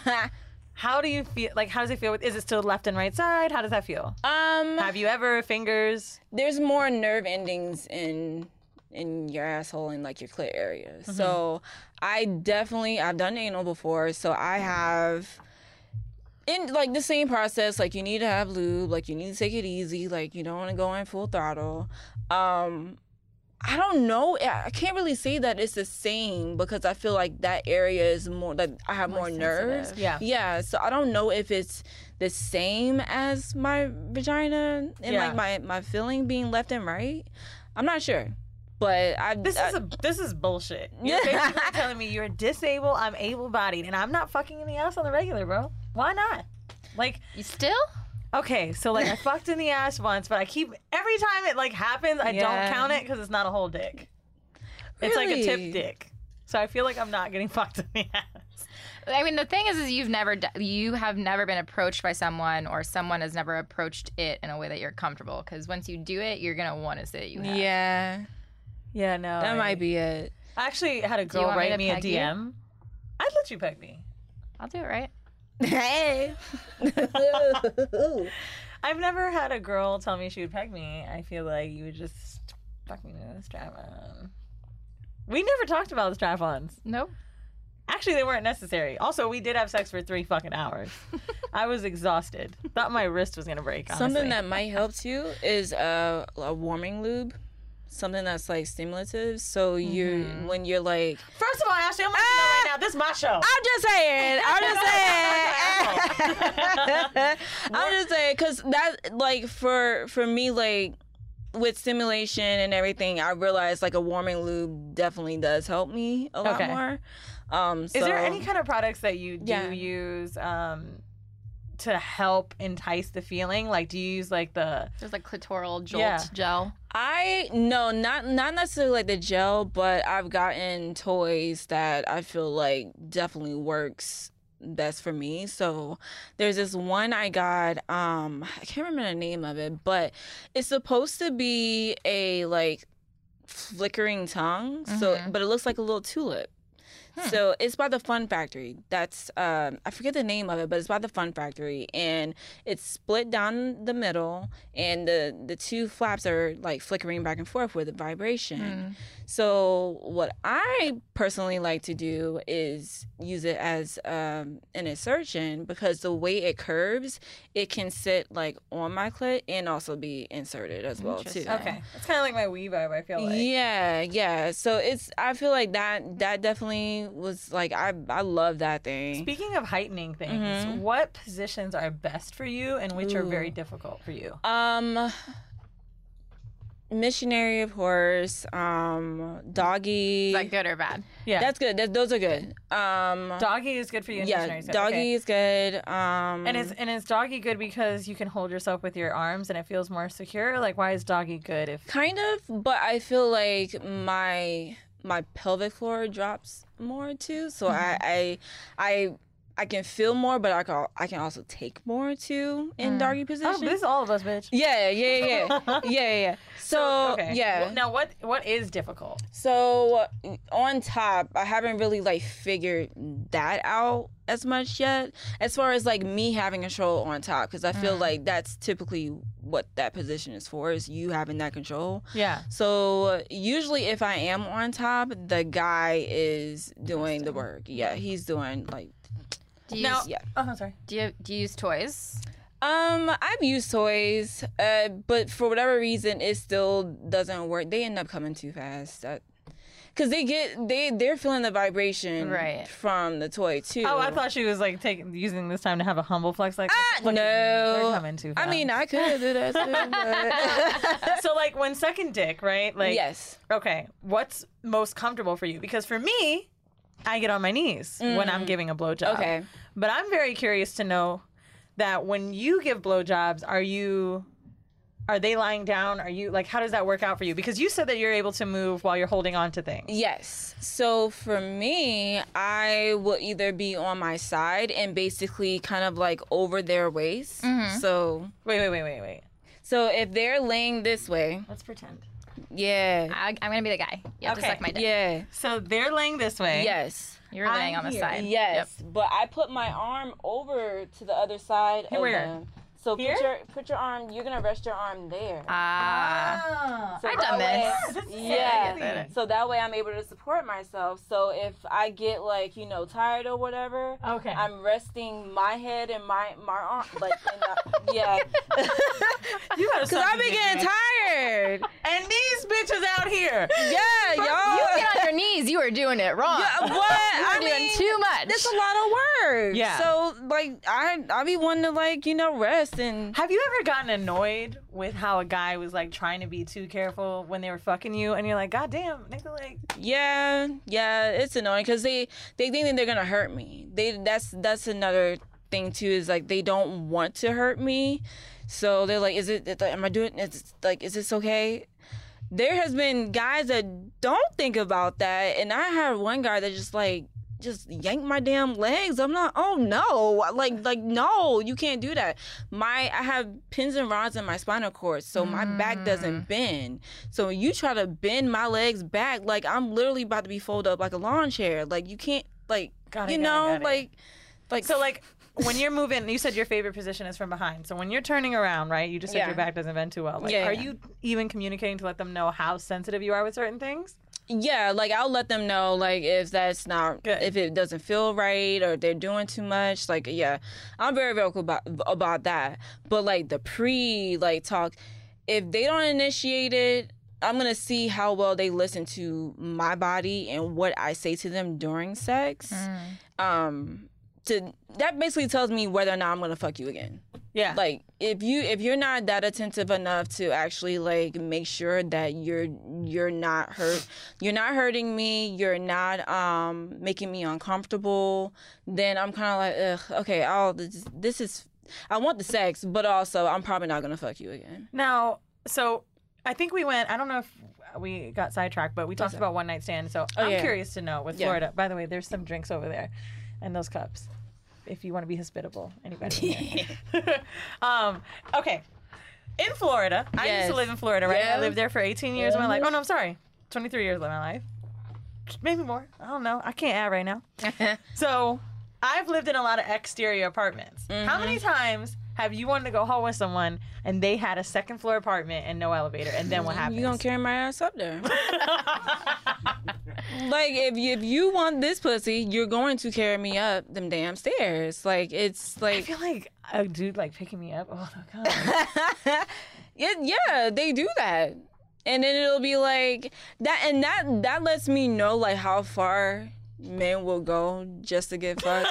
How do you feel? Like, how does it feel? Is it still left and right side? How does that feel? Um. Have you ever fingers? There's more nerve endings in in your asshole and like your clit area. Mm-hmm. So I definitely I've done anal before. So I have. In like the same process, like you need to have lube, like you need to take it easy, like you don't want to go in full throttle. Um, I don't know. I can't really say that it's the same because I feel like that area is more like I have more, more nerves. Yeah. Yeah. So I don't know if it's the same as my vagina and yeah. like my, my feeling being left and right. I'm not sure. But I this I, is a this is bullshit. You're basically telling me you're disabled, I'm able-bodied, and I'm not fucking in the ass on the regular, bro. Why not? Like you still? Okay, so like I fucked in the ass once, but I keep every time it like happens, I yeah. don't count it because it's not a whole dick. It's really? like a tip dick. So I feel like I'm not getting fucked in the ass. I mean, the thing is, is you've never, you have never been approached by someone, or someone has never approached it in a way that you're comfortable. Because once you do it, you're gonna want to say you have. Yeah. Yeah, no. That I, might be it. I actually had a girl write me, me a D M. You? I'd let you peg me. I'll do it right. Hey. I've never had a girl tell me she would peg me. I feel like you would just fuck me with a strap-on. We never talked about the strap-ons. Nope. Actually, they weren't necessary. Also, we did have sex for three fucking hours. I was exhausted. Thought my wrist was gonna break. Honestly. Something that might help too is uh, a warming lube. Something that's like stimulative. So mm-hmm. you, when you're like, first of all, Ashley, I'm letting you know right now, this is my show. I'm just saying. I'm just saying. I'm just saying, cause that like for for me like with stimulation and everything, I realized like a warming lube definitely does help me a lot okay. more. Um, so, is there any kind of products that you do yeah. use? Um, to help entice the feeling? Like, do you use like the there's like clitoral jolt yeah. gel? I no, not not necessarily like the gel, but I've gotten toys that I feel like definitely works best for me. So there's this one I got, um I can't remember the name of it, but it's supposed to be a like flickering tongue. So, but it looks like a little tulip. So it's by the Fun Factory. That's um, I forget the name of it, but it's by the Fun Factory, and it's split down the middle, and the the two flaps are like flickering back and forth with the vibration. Mm. So what I personally like to do is use it as um, an insertion, because the way it curves, it can sit like on my clit and also be inserted as well too. Interesting. Okay, it's kind of like my Wii vibe. I feel like. Yeah, yeah. So it's I feel like that that definitely was like I I love that thing. Speaking of heightening things, Mhm. what positions are best for you and which are very Ooh. difficult for you? Um Missionary, of course. Um Doggy. Is that good or bad? Yeah, That's good. That, those are good. Um doggy is good for you. And yeah, missionary is good. doggy Okay. is good. Um And is and is doggy good because you can hold yourself with your arms and it feels more secure? Like, why is doggy good if? kind of, but I feel like my my pelvic floor drops more too. So I, I I I can feel more, but I can I can also take more too in doggy Oh, position. this is all of us, bitch. Yeah, yeah, yeah, yeah, yeah, yeah. So, okay. yeah. Well, now, what what is difficult? So on top, I haven't really like figured that out as much yet. As far as like me having control on top, because I feel like that's typically what that position is for, is you having that control. Yeah. So usually, if I am on top, the guy is doing the work. Yeah, he's doing like. Do you Now, use, Yeah. oh, sorry. do you do you use toys? Um, I've used toys, uh, but for whatever reason, it still doesn't work. They end up coming too fast. That, Cause they get they they're feeling the vibration Right. from the toy too. Oh, I thought she was like taking using this time to have a humble flex. Like, Ah, look at me. They're no. coming too I fast. mean, I could do that too. But... so like when sucking dick, right? Like, yes. okay, what's most comfortable for you? Because for me, I get on my knees when I'm giving a blowjob. Okay. But I'm very curious to know that when you give blowjobs, are you, are they lying down? Are you like, how does that work out for you? Because you said that you're able to move while you're holding on to things. Yes. So for me, I will either be on my side and basically kind of like over their waist. So Wait, wait, wait, wait, wait. so if they're laying this way, Let's pretend. yeah, I, I'm gonna be the guy. You have Okay. to suck my dick. yeah, So they're laying this way. yes. You're laying I'm on the here. side. Yes, but I put my arm over to the other side of Where? them. So Here? put your put your arm. You're gonna rest your arm there. Ah. Ah. So I've that done way- this. Yeah. get it. So that way I'm able to support myself. So if I get like you know tired or whatever, Okay. I'm resting my head and my my arm like in the, yeah. You gotta Cause suck I this be dick, getting man. tired. And these bitches out here. Yeah, You y'all. get on your knees. You are doing it wrong. Yeah, what? You I are doing mean, too much. That's a lot of work. Yeah. So like I I be wanting to like you know rest and. Have you ever gotten annoyed with how a guy was like trying to be too careful when they were fucking you, and you're like, God damn, nigga, like, Yeah, yeah, it's annoying because they they think that they're gonna hurt me. They that's that's another thing too is like they don't want to hurt me, so they're like, is it? it- Am I doing? It's like, is this okay? There has been guys that don't think about that, and I had one guy that just like just yanked my damn legs. I'm not. Oh no! Like like no, you can't do that. My I have pins and rods in my spinal cord, so my back doesn't bend. So when you try to bend my legs back, like I'm literally about to be folded up like a lawn chair. Like you can't like Got it, you got it, know got it. like like so like. When you're moving, you said your favorite position is from behind. So when you're turning around, right? You just said Yeah. your back doesn't bend too well. Like, Yeah, are yeah. you even communicating to let them know how sensitive you are with certain things? yeah, like I'll let them know like if that's not Good. if it doesn't feel right or they're doing too much. Like yeah, I'm very vocal about about that. But like the pre like talk, if they don't initiate it, I'm gonna see how well they listen to my body and what I say to them during sex. Um, to that basically tells me whether or not I'm gonna fuck you again. Yeah. Like if you if you're not that attentive enough to actually like make sure that you're you're not hurt you're not hurting me, you're not um making me uncomfortable, then I'm kind of like ugh, okay, I'll this, this is I want the sex, but also I'm probably not gonna fuck you again. Now, so I think we went, I don't know if we got sidetracked, but we talked Okay. about one night stand. So Oh, I'm yeah. curious to know with Yeah. Florida. By the way, there's some drinks over there and those cups. If you want to be hospitable, anybody in here. um, okay. In Florida, I used to Yes. live in Florida, right? I Yeah. lived there for eighteen years of my life. Oh, no, I'm sorry. twenty-three years of my life. Maybe more. I don't know. I can't add right now. So I've lived in a lot of exterior apartments. Mm-hmm. How many times have you wanted to go home with someone and they had a second floor apartment and no elevator, and then what happens? You gonna carry my ass up there? Like, if you, if you want this pussy, you're going to carry me up them damn stairs. Like, it's like... I feel like a dude, like, picking me up. Oh, my God. it, yeah, they do that. And then it'll be like... that, and that, that lets me know, like, how far men will go just to get fucked.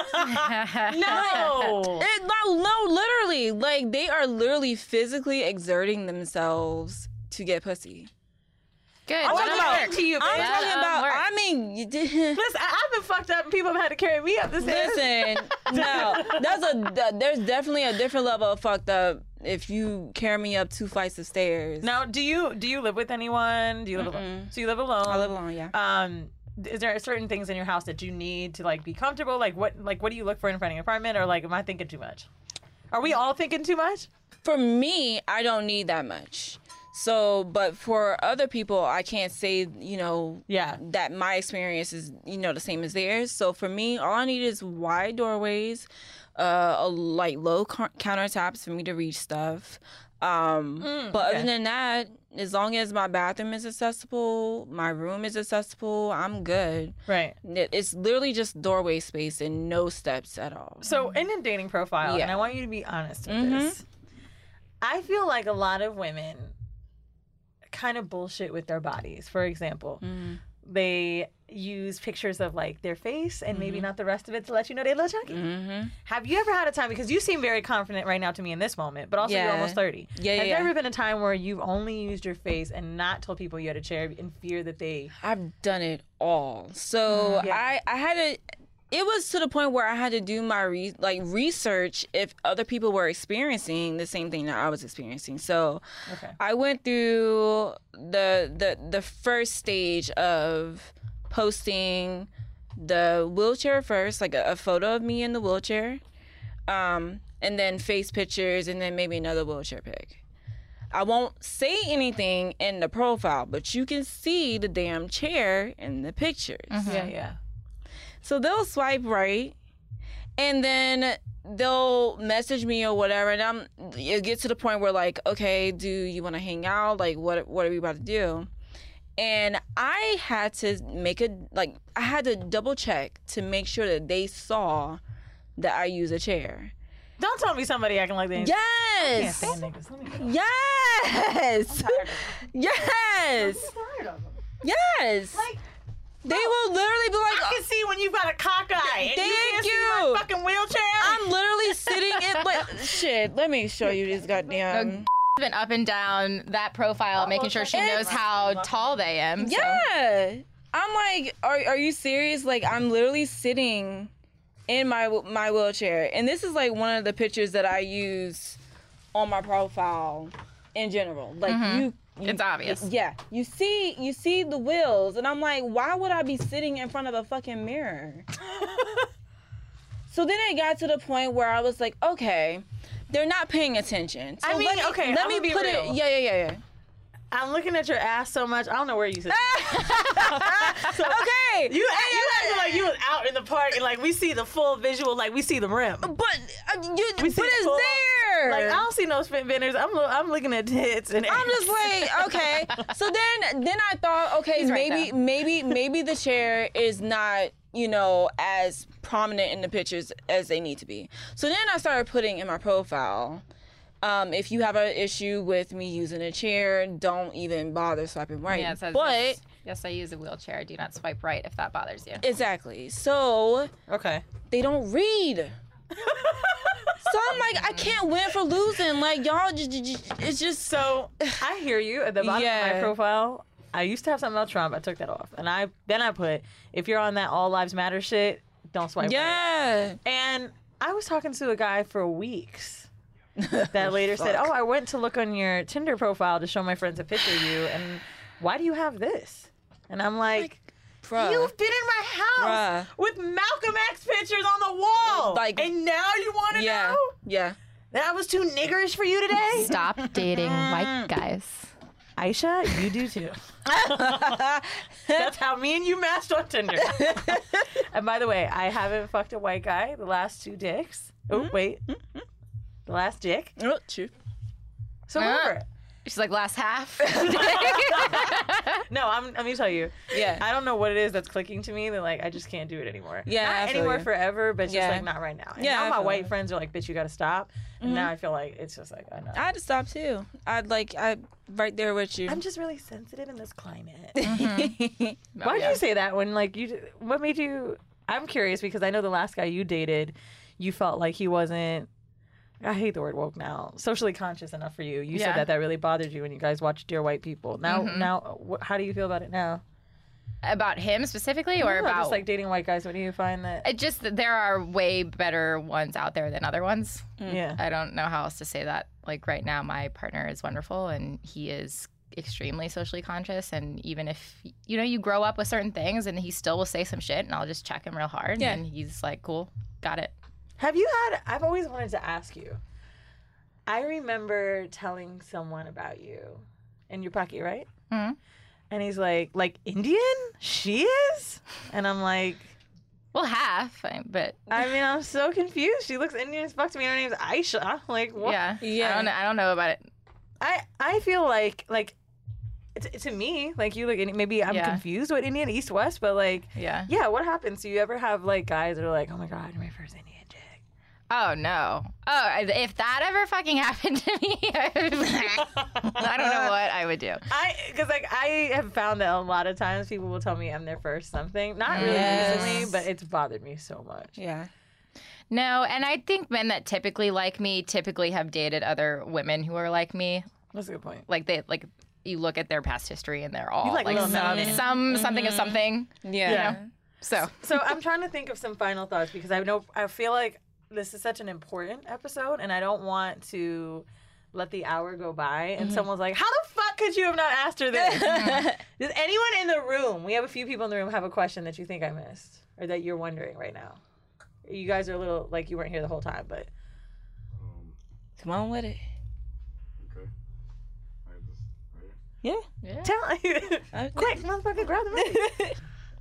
No! It, no, no, literally. Like, they are literally physically exerting themselves to get pussy. Good. I'm That talking don't about, work. to you, I'm bitch. talking That about, work. I mean, you did- Listen, I- I've been fucked up and people have had to carry me up the stairs. listen, no, that's a, there's definitely a different level of fucked up if you carry me up two flights of stairs. Now, do you do you live with anyone? Do you live alone? So you live alone. I live alone, yeah. Um, is there certain things in your house that you need to like be comfortable? Like what like what do you look for in finding an apartment, or like am I thinking too much? Are we all thinking too much? For me, I don't need that much. So, but for other people, I can't say, you know, Yeah. that my experience is, you know, the same as theirs. So for me, all I need is wide doorways, uh, a, like low co- countertops for me to reach stuff. Um, Mm, but okay. other than that, as long as my bathroom is accessible, my room is accessible, I'm good. Right. It- It's literally just doorway space and no steps at all. So in a dating profile, Yeah. and I want you to be honest with Mhm. this, I feel like a lot of women kind of bullshit with their bodies. For example, Mm. they use pictures of like their face and maybe not the rest of it to let you know they look chunky. Mm-hmm. Have you ever had a time, because you seem very confident right now to me in this moment, but also you're Yeah. almost thirty. Yeah, yeah, Have yeah. there ever been a time where you've only used your face and not told people you had a chair in fear that they... I've done it all. So Yeah. I, I had to, it was to the point where I had to do my re, like research if other people were experiencing the same thing that I was experiencing. So Okay. I went through the the the first stage of posting the wheelchair first, like a, a photo of me in the wheelchair, um, and then face pictures, and then maybe another wheelchair pic. I won't say anything in the profile, but you can see the damn chair in the pictures. Yeah, yeah. So they'll swipe right, and then they'll message me or whatever, and I'm it gets to the point where like, okay, do you want to hang out? Like, what what are we about to do? And I had to make a like I had to double check to make sure that they saw that I use a chair. Don't tell me somebody acting like they... I can't Yes. stand niggas. Let me go. Yes. Yes. I'm tired of them. Yes. Like, They will literally be like, I can see when you've got a cockeye and you Thank can't see you. my fucking wheelchair. I'm literally sitting in like shit. Let me show you this goddamn. Been up and down that profile, making sure she knows how tall they am. so. Yeah. I'm like, are are you serious? Like, I'm literally sitting in my my wheelchair, and this is like one of the pictures that I use on my profile in general. Like you, you It's obvious. Yeah, you see, you see the wheels, and I'm like, why would I be sitting in front of a fucking mirror? So then it got to the point where I was like, okay, they're not paying attention. So I mean, let me, okay, let I'm me gonna be put real. it. Yeah, yeah, yeah, yeah. I'm looking at your ass so much. I don't know where you sit. Okay. You, you acting like you was out in the park and like we see the full visual, like we see the rim. But uh, you, but We it's see the full- there. Like I don't see no spin benders. I'm lo- I'm looking at tits and I'm just like, okay. So then then I thought, okay, He's right, maybe though. maybe maybe the chair is not, you know, as prominent in the pictures as they need to be. So then I started putting in my profile, um, if you have an issue with me using a chair, don't even bother swiping right. Yeah, it says, but yes, yes, I use a wheelchair. Do not swipe right if that bothers you. exactly. So Okay. they don't read. So I'm like, I can't win for losing. Like y'all, just, just it's just So I hear you at the bottom of Yeah. my profile. I used to have something about Trump. I took that off, and I then I put if you're on that all lives matter shit, don't swipe right. yeah. And I was talking to a guy for weeks that later said, "Oh, I went to look on your Tinder profile to show my friends a picture of you, and why do you have this?" And I'm like, Bruh. "You've been in my house Bruh. with Malcolm X pictures on the wall, Like- and now you want to Yeah. know Yeah. that I was too niggerish for you today?" Stop dating white guys. Aisha, you do too. That's how me and you matched on Tinder. And by the way, I haven't fucked a white guy the last two dicks. Oh, mm-hmm. wait. Mm-hmm. The last dick? Oh, true. So uh, over it. She's like, last half. No, I'm, let me tell you. Yeah. I don't know what it is that's clicking to me that, like, I just can't do it anymore. Yeah, Not I feel anymore you. forever, but Yeah. just, like, not right now. And Yeah, now I my feel white you. friends are like, bitch, you gotta stop. And Mhm. now I feel like it's just like, I know. I had to stop too. I'd like, I right there with you. I'm just really sensitive in this climate. Mm-hmm. Why did you say that when, like, you, what made you, I'm curious because I know the last guy you dated, you felt like he wasn't, I hate the word woke now, socially conscious enough for you. You Yeah. said that that really bothered you when you guys watched Dear White People. Now, Mhm. now, wh- how do you feel about it now? About him specifically, or Yeah, about just like dating white guys? What do you find that? it? Just that there are way better ones out there than other ones. Yeah. I don't know how else to say that. Like right now, my partner is wonderful, and he is extremely socially conscious. And even if you know you grow up with certain things, and he still will say some shit, and I'll just check him real hard, Yeah. and he's like, "Cool, got it." Have you had? I've always wanted to ask you. I remember telling someone about you, and you're Paki, right? Mhm. And he's like, like Indian? She is? And I'm like, Well, half, I- but I mean, I'm so confused. She looks Indian as fuck to me. Her name's Aisha. Like, what? yeah, Yeah. I don't, know, I don't know about it. I I feel like like to, to me, like you look Indian. Maybe I'm Yeah. confused with Indian, East West, but like, Yeah. yeah. What happens? Do you ever have like guys that are like, oh my god, you're my first Indian chick? Oh no. Oh, if that ever fucking happened to me, I don't know what I would do. I because like I have found that a lot of times people will tell me I'm their first something. Not really Yes. recently, but it's bothered me so much. Yeah. No, and I think men that typically like me typically have dated other women who are like me. That's a good point. Like they like you look at their past history and they're all You like like, Lil some Nas. some something of Mm-hmm. something. Yeah. Yeah. So So I'm trying to think of some final thoughts because I know I feel like this is such an important episode, and I don't want to let the hour go by and someone's like, "How the fuck could you have not asked her this?" Does anyone in the room? We have a few people in the room have a question that you think I missed or that you're wondering right now. You guys are a little like you weren't here the whole time, but Um, Come on with it. okay. I just, right here. Yeah. yeah. tell Okay. quick, motherfucker, grab the mic.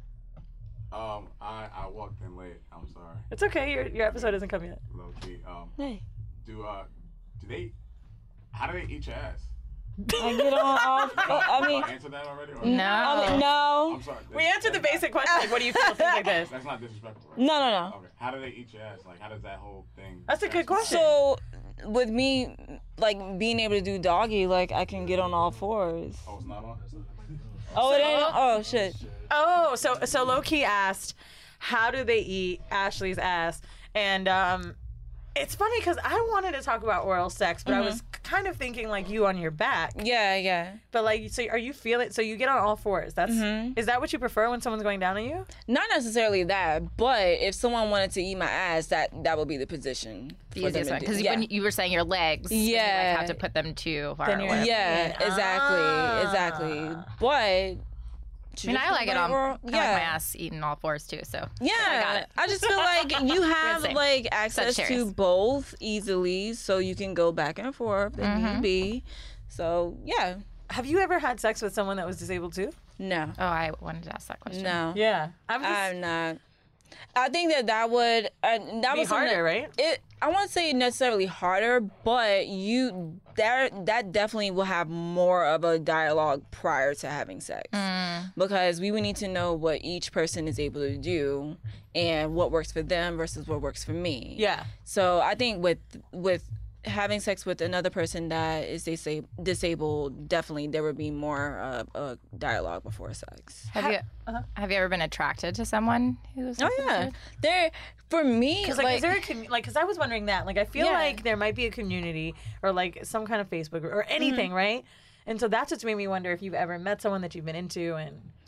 Um, I, I walked in late. I'm sorry. It's okay. Your your episode hasn't come yet. Low key. Um, Hey. do uh, do they? How do they eat your ass? I get on all. I mean, Did I answer that already? Or? No. I mean, no. I'm sorry. We answered the basic question. Like, what do you feel? Things like this. That's not disrespectful. Right? No, no, no. Okay. How do they eat your ass? Like, how does that whole thing? That's a good question. So, with me, like being able to do doggy, like I can get on all fours. Oh, it's not on. Oh, it ain't. Oh shit. Oh, so so low key asked, how do they eat Ashley's ass? And um, it's funny because I wanted to talk about oral sex, but I was kind of thinking like you on your back. Yeah, yeah. But like, so are you feeling? So you get on all fours. That's Mhm. is that what you prefer when someone's going down on you? Not necessarily that, but if someone wanted to eat my ass, that that would be the position. The for them easiest to one. do. Because yeah. when you were saying your legs, you Yeah. like have to put them too far Then you're- away. Yeah, Ah. exactly, exactly. But I mean, I like it on. I like yeah. my ass eating all fours too. So Yeah, I got it. I just feel like you have same. like access to Sagittarius. both easily, so you can go back and forth if Mm-hmm. need be. So yeah, Have you ever had sex with someone that was disabled too? no, oh, I wanted to ask that question. no, Yeah, I'm just I'm not. I think that that would uh, that be was something harder, that- right? It I won't say necessarily harder, but you that that definitely will have more of a dialogue prior to having sex. Because we would need to know what each person is able to do and what works for them versus what works for me. Yeah. So I think with with having sex with another person that is disa- disabled, definitely there would be more uh, uh, dialogue before sex. Have you have you ever been attracted to someone who's? Oh yeah, there for me. Because like, is there a commu- like? Because I was wondering that. Like, I feel Yeah. like there might be a community or like some kind of Facebook group or anything, right? And so that's what's made me wonder if you've ever met someone that you've been into and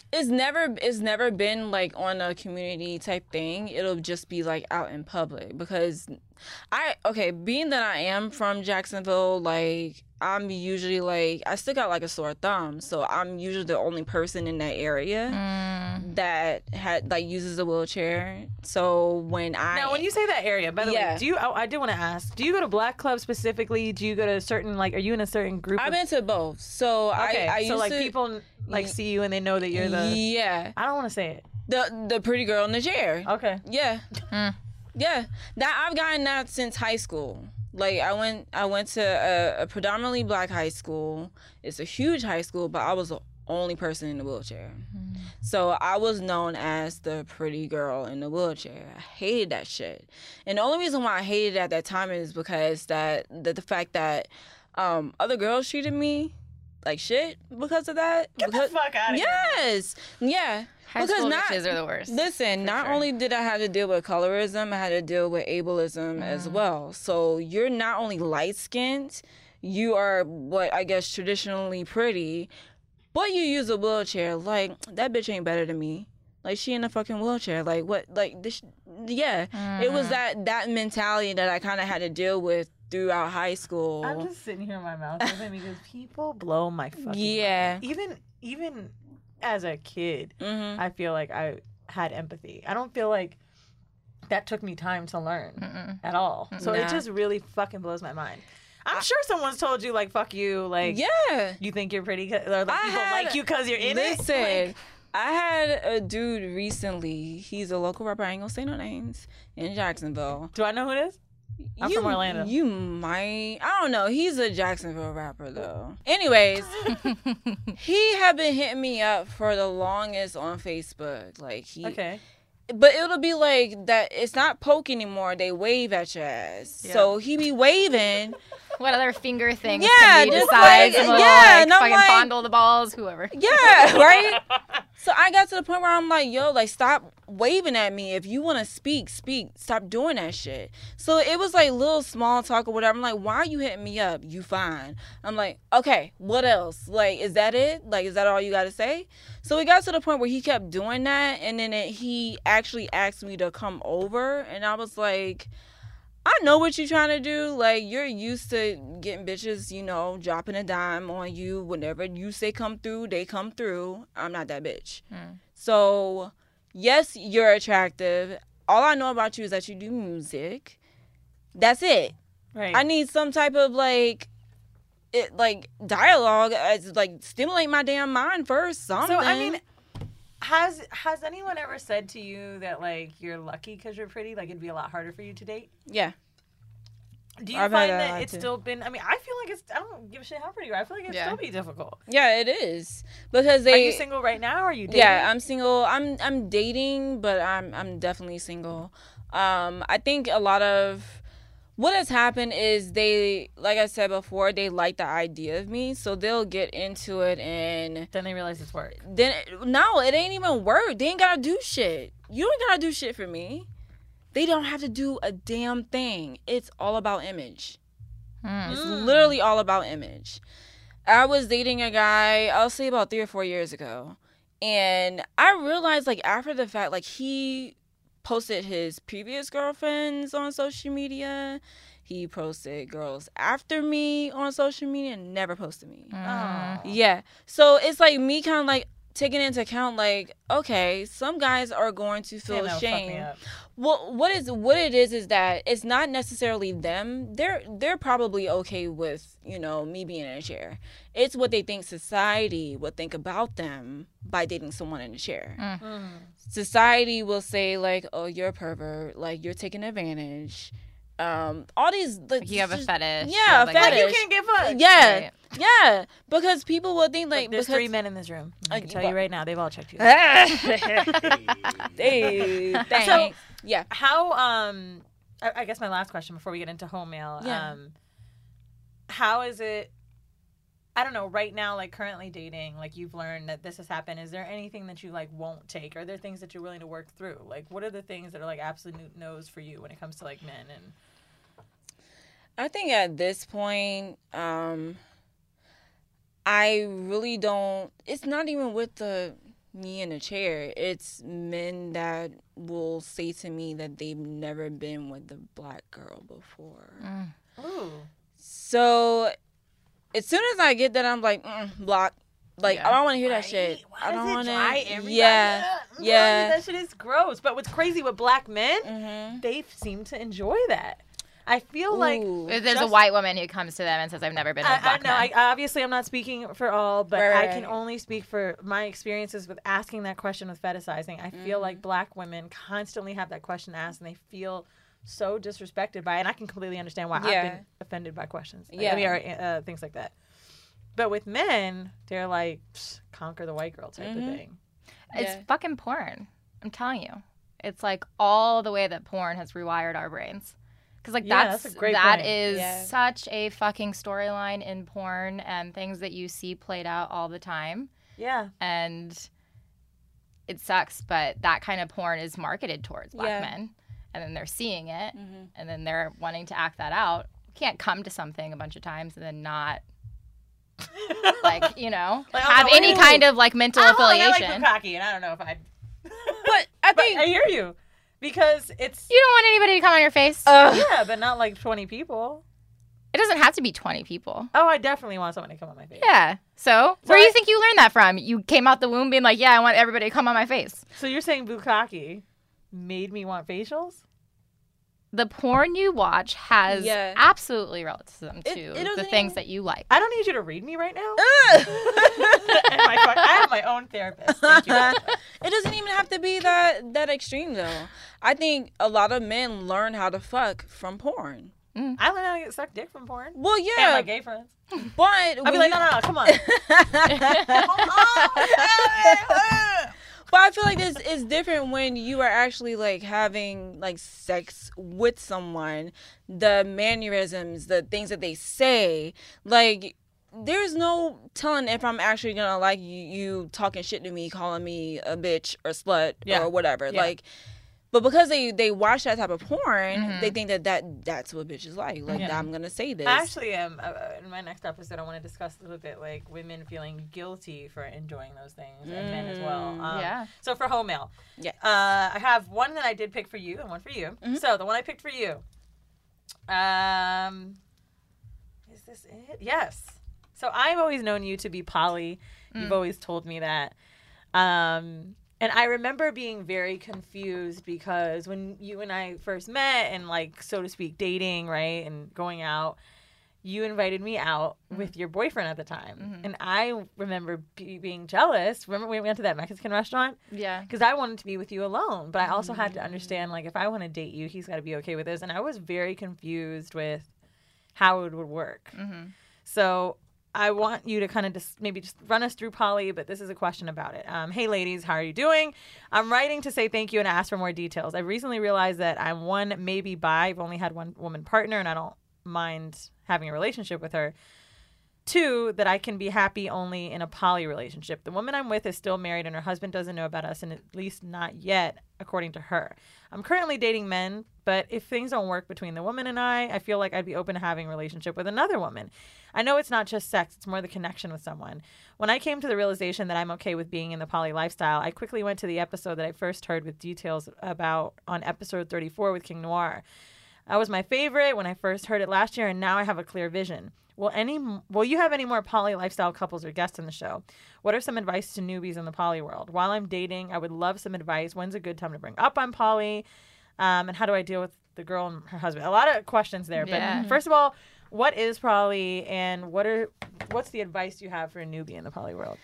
It's never it's never been like on a community type thing. It'll just be like out in public because I okay, being that I am from Jacksonville, like I'm usually like I still got like a sore thumb, so I'm usually the only person in that area Mm. that had like uses a wheelchair. So when I Now, when you say that area, by the Yeah. way, do you? Oh, I did want to ask. Do you go to Black Club specifically? Do you go to a certain like? Are you in a certain group? I've of, been to both. So okay, I, I so used like to, people like Ye- see you and they know that you're the. yeah I don't want to say it. the the pretty girl in the chair. Okay. Yeah. Mm. Yeah. That I've gotten that since high school. Like I went I went to a, a predominantly black high school. It's a huge high school, but I was the only person in the wheelchair. So I was known as the pretty girl in the wheelchair. I hated that shit. And the only reason why I hated it at that time is because that the, the fact that um, other girls treated me like shit because of that. Get because, the fuck out of here. Yes. Yeah. High Because school not- bitches are the worst. Listen, not sure. only did I have to deal with colorism, I had to deal with ableism as well. So you're not only light skinned, you are what I guess traditionally pretty, but you use a wheelchair. Like that bitch ain't better than me. Like she in a fucking wheelchair. Like what? Like this? Yeah, it was that that mentality that I kind of had to deal with throughout high school. I'm just sitting here in my mouth open because people blow my fucking Yeah. mind. Even even as a kid, Mhm. I feel like I had empathy. I don't feel like that took me time to learn Mm-mm. at all. So it Nah. just really fucking blows my mind. I'm sure someone's told you like fuck you, like Yeah. you think you're pretty, 'cause- or like I people had- like you because you're in Listen, it. Like, I had a dude recently. He's a local rapper. I ain't gonna say no names in Jacksonville. do I know who it is? I'm you, from Orlando. You might. I don't know. He's a Jacksonville rapper though. Anyways, he had been hitting me up for the longest on Facebook. Like he. Okay. But it'll be like that. It's not poke anymore. They wave at your ass. Yeah. So he be waving. What other finger things Yeah, can be just besides like- little, yeah, like, and I'm fucking like- fondle the balls, whoever. Yeah, right? So I got to the point where I'm like, yo, like, stop waving at me. If you want to speak, speak. Stop doing that shit. So it was like little small talk or whatever. I'm like, why are you hitting me up? You fine. I'm like, okay, what else? Like, is that it? Like, is that all you got to say? So we got to the point where he kept doing that. And then it, he actually asked me to come over. And I was like, I know what you're trying to do. Like, you're used to getting bitches, you know, dropping a dime on you. Whenever you say come through, they come through. I'm not that bitch. Mm. So, yes, you're attractive. All I know about you is that you do music. That's it. Right. I need some type of, like, it like dialogue as like stimulate my damn mind first. Something. So I mean, has has anyone ever said to you that like you're lucky because you're pretty? Like it'd be a lot harder for you to date. yeah. Do you I've had find that a that lot, it's too. still been? I mean, I feel like it's. I don't give a shit how pretty you are. I feel like it'd Yeah. still be difficult. Yeah, it is because they. Are you single right now? Or are you dating? Yeah, I'm single. I'm I'm dating, but I'm I'm definitely single. Um, I think a lot of what has happened is they, like I said before, they like the idea of me, so they'll get into it, and Then they realize it's work. then no, it ain't even work. They ain't gotta do shit. You don't gotta do shit for me. They don't have to do a damn thing. It's all about image. Mm. It's literally all about image. I was dating a guy, I'll say about three or four years ago. And I realized, like, after the fact, like, he posted his previous girlfriends on social media. He posted girls after me on social media and never posted me. Oh. Yeah. So it's like me kind of like taking into account, like, okay, some guys are going to feel Damn, that would fuck me shame. up. Well, what is what it is is that it's not necessarily them. They're they're probably okay with, you know, me being in a chair. It's what they think society would think about them by dating someone in a chair. Mm. Society will say like, "Oh, you're a pervert. Like you're taking advantage." Um, all these like, Like you have a just- fetish. Yeah, or, a like, Like you fetish. can't get fucked. Yeah, Right. yeah. Because people will think like Like, there's because three men in this room. I Uh, can tell but- you right now, they've all checked you. hey, thanks. Yeah. How um, I, I guess my last question before we get into home mail. Yeah. Um, how is it? I don't know. Right now, like currently dating, like you've learned that this has happened. Is there anything that you like won't take? Are there things that you're willing to work through? Like, what are the things that are like absolute no's for you when it comes to like men and? I think at this point, um, I really don't. It's not even with the me in a chair. It's men that will say to me that they've never been with a black girl before. Mm. Ooh. So as soon as I get that, I'm like, mm, block. Like, Yeah. I don't want to hear that Right? shit. Why I does don't it want dry to. everybody Yeah. up? Yeah. That shit is gross. But what's crazy with black men, Mm-hmm. they seem to enjoy that. I feel like Ooh. There's a Just- white woman who comes to them and says, I've never been with a I, I black know. I, man. obviously, I'm not speaking for all, but Right, I right, can right. only speak for my experiences with asking that question with fetishizing. I feel Mm-hmm. like black women constantly have that question asked, and they feel so disrespected by it. And I can completely understand why I've Yeah. been offended by questions. Yeah. I mean, or, uh, things like that. But with men, they're like, "Psh, conquer the white girl type Mhm. of thing. It's Yeah. fucking porn. I'm telling you. It's like all the way that porn has rewired our brains. Because like Yeah, that's, that's a great that point. is Yeah. such a fucking storyline in porn and things that you see played out all the time. Yeah. And it sucks, but that kind of porn is marketed towards black Yeah. men. And then they're seeing it Mm-hmm. and then they're wanting to act that out. You can't come to something a bunch of times and then not like, you know, Like, oh, have no, any ooh. kind of like mental I don't know, affiliation. I like Bukkake, and I don't know if I'd. But I But think. I hear you. Because it's. You don't want anybody to come on your face. Ugh. Yeah, but not like twenty people. It doesn't have to be twenty people. Oh, I definitely want someone to come on my face. Yeah. So, where do I- you think you learned that from? You came out the womb being like, yeah, I want everybody to come on my face. So you're saying bukkake made me want facials? The porn you watch has Yeah. absolutely relativism It- to it the doesn't things even- that you like. I don't need you to read me right now. Ugh. And my fuck- I have my own therapist. Thank you. It doesn't even have to be that that extreme though. I think a lot of men learn how to fuck from porn. I learned how to get suck dick from porn. Well, And yeah, my gay friends. but I'd be like, no, no, no, come on. But I feel like this is different when you are actually like having like sex with someone. The mannerisms, the things that they say, like there's no telling if I'm actually gonna like you, you talking shit to me, calling me a bitch or slut Yeah. or whatever. Yeah. Like, but because they they watch that type of porn, Mhm. they think that, that that's what bitches like. Like Yeah. I'm gonna say this. I actually am. Uh, in my next episode, I want to discuss a little bit like women feeling guilty for enjoying those things, and men as well. Mm, Um, yeah. So for home mail, Yes. uh, I have one that I did pick for you and one for you. Mhm. So the one I picked for you, um, is this it? Yes. So I've always known you to be poly. You've Mm. always told me that. Um, and I remember being very confused because when you and I first met and like, so to speak, dating, right, and going out, you invited me out Mhm. with your boyfriend at the time. Mhm. And I remember be- being jealous. Remember when we went to that Mexican restaurant? Yeah. Because I wanted to be with you alone. But I also had to Mm. understand, like, if I want to date you, he's got to be okay with this. And I was very confused with how it would work. Mm-hmm. So I want you to kind of just maybe just run us through poly, but this is a question about it. Um, hey, ladies, how are you doing? I'm writing to say thank you and ask for more details. I recently realized that I'm one, maybe bi. I've only had one woman partner, and I don't mind having a relationship with her. Two, that I can be happy only in a poly relationship. The woman I'm with is still married, and her husband doesn't know about us, and at least not yet, according to her. I'm currently dating men, but if things don't work between the woman and I, I feel like I'd be open to having a relationship with another woman. I know it's not just sex, it's more the connection with someone. When I came to the realization that I'm okay with being in the poly lifestyle, I quickly went to the episode that I first heard with details about on episode thirty-four with King Noir. That was my favorite when I first heard it last year, and now I have a clear vision. Will any will you have any more poly lifestyle couples or guests in the show? What are some advice to newbies in the poly world? While I'm dating, I would love some advice. When's a good time to bring up on poly? Um, and how do I deal with the girl and her husband? A lot of questions there. Yeah. But first of all, what is poly, and what are what's the advice you have for a newbie in the poly world?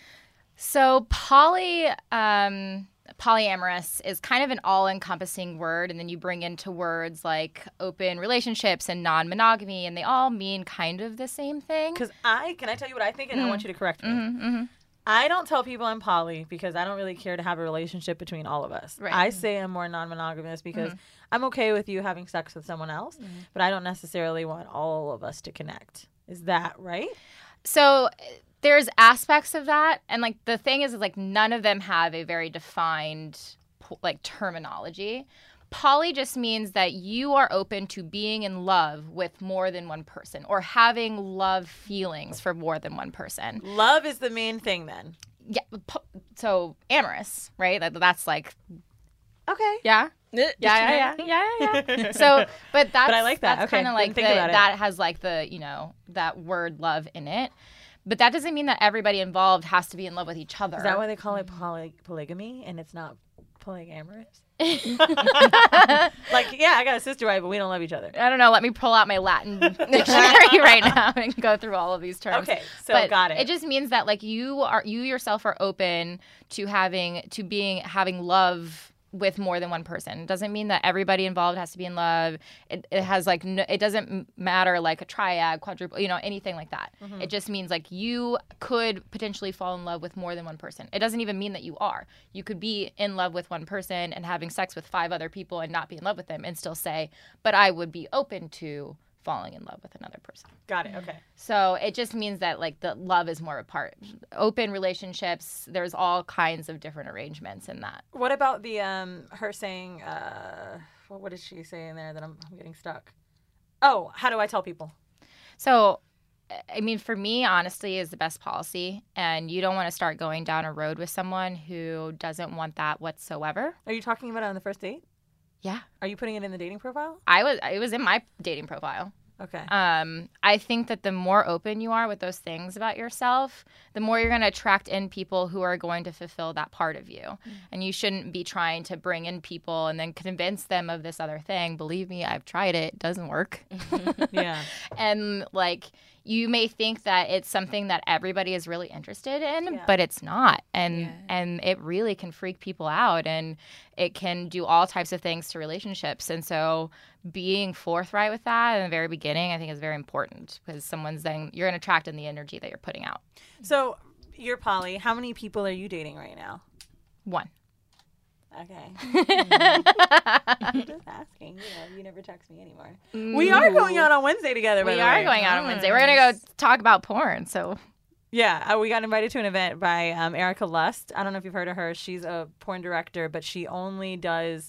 So poly, um, polyamorous is kind of an all-encompassing word, and then you bring into words like open relationships and non-monogamy, and they all mean kind of the same thing. Because I can I tell you what I think, and I Mm. want you to correct me. Mm-hmm, mm-hmm. I don't tell people I'm poly because I don't really care to have a relationship between all of us. Right. I say I'm more non-monogamous because I'm okay with you having sex with someone else, but I don't necessarily want all of us to connect. Is that right? So there's aspects of that, and like the thing is, is like none of them have a very defined po- like terminology. Poly just means that you are open to being in love with more than one person or having love feelings for more than one person. Love is the main thing then. yeah. po- So amorous, right? That, that's like Okay. yeah. Yeah, yeah, yeah, yeah, yeah. So, but that's But I like that. That's Okay, kind of didn't like think the, about it. that has like the you know that word love in it, but that doesn't mean that everybody involved has to be in love with each other. Is that why they call it poly- polygamy and it's not polyamorous? Like, yeah, I got a sister wife, but we don't love each other. I don't know. Let me pull out my Latin dictionary right now and go through all of these terms. Okay, so but got it. It just means that like you are you yourself are open to having to being having love with more than one person. It doesn't mean that everybody involved has to be in love. It, it has like no, it doesn't m- matter like a triad, quadruple, you know, anything like that. Mm-hmm. It just means like you could potentially fall in love with more than one person. It doesn't even mean that you are. You could be in love with one person and having sex with five other people and not be in love with them and still say, but I would be open to falling in love with another person. Got it. Okay. So it just means that like the love is more a part. Open relationships, there's all kinds of different arrangements in that. What about the um her saying uh what, what did she say in there that I'm, I'm getting stuck? Oh, how do I tell people? So I mean, for me, honesty is the best policy, and you don't want to start going down a road with someone who doesn't want that whatsoever. Are you talking about it on the first date? Yeah, Are you putting it in the dating profile? I was. It was in my dating profile. Okay. Um, I think that the more open you are with those things about yourself, the more you're going to attract in people who are going to fulfill that part of you. Mm. And you shouldn't be trying to bring in people and then convince them of this other thing. Believe me, I've tried it. It doesn't work. Yeah. And like you may think that it's something that everybody is really interested in, Yeah. but it's not. And Yeah. and it really can freak people out, and it can do all types of things to relationships. And so being forthright with that in the very beginning, I think is very important, because someone's then you're going to attract in the energy that you're putting out. So you're poly. How many people are you dating right now? One. Okay. I'm just asking. You know, you never text me anymore. We are going out on Wednesday together, by We the are way. going out on Wednesday. We're going to go talk about porn. So Yeah, uh, we got invited to an event by um, Erica Lust. I don't know if you've heard of her. She's a porn director, but she only does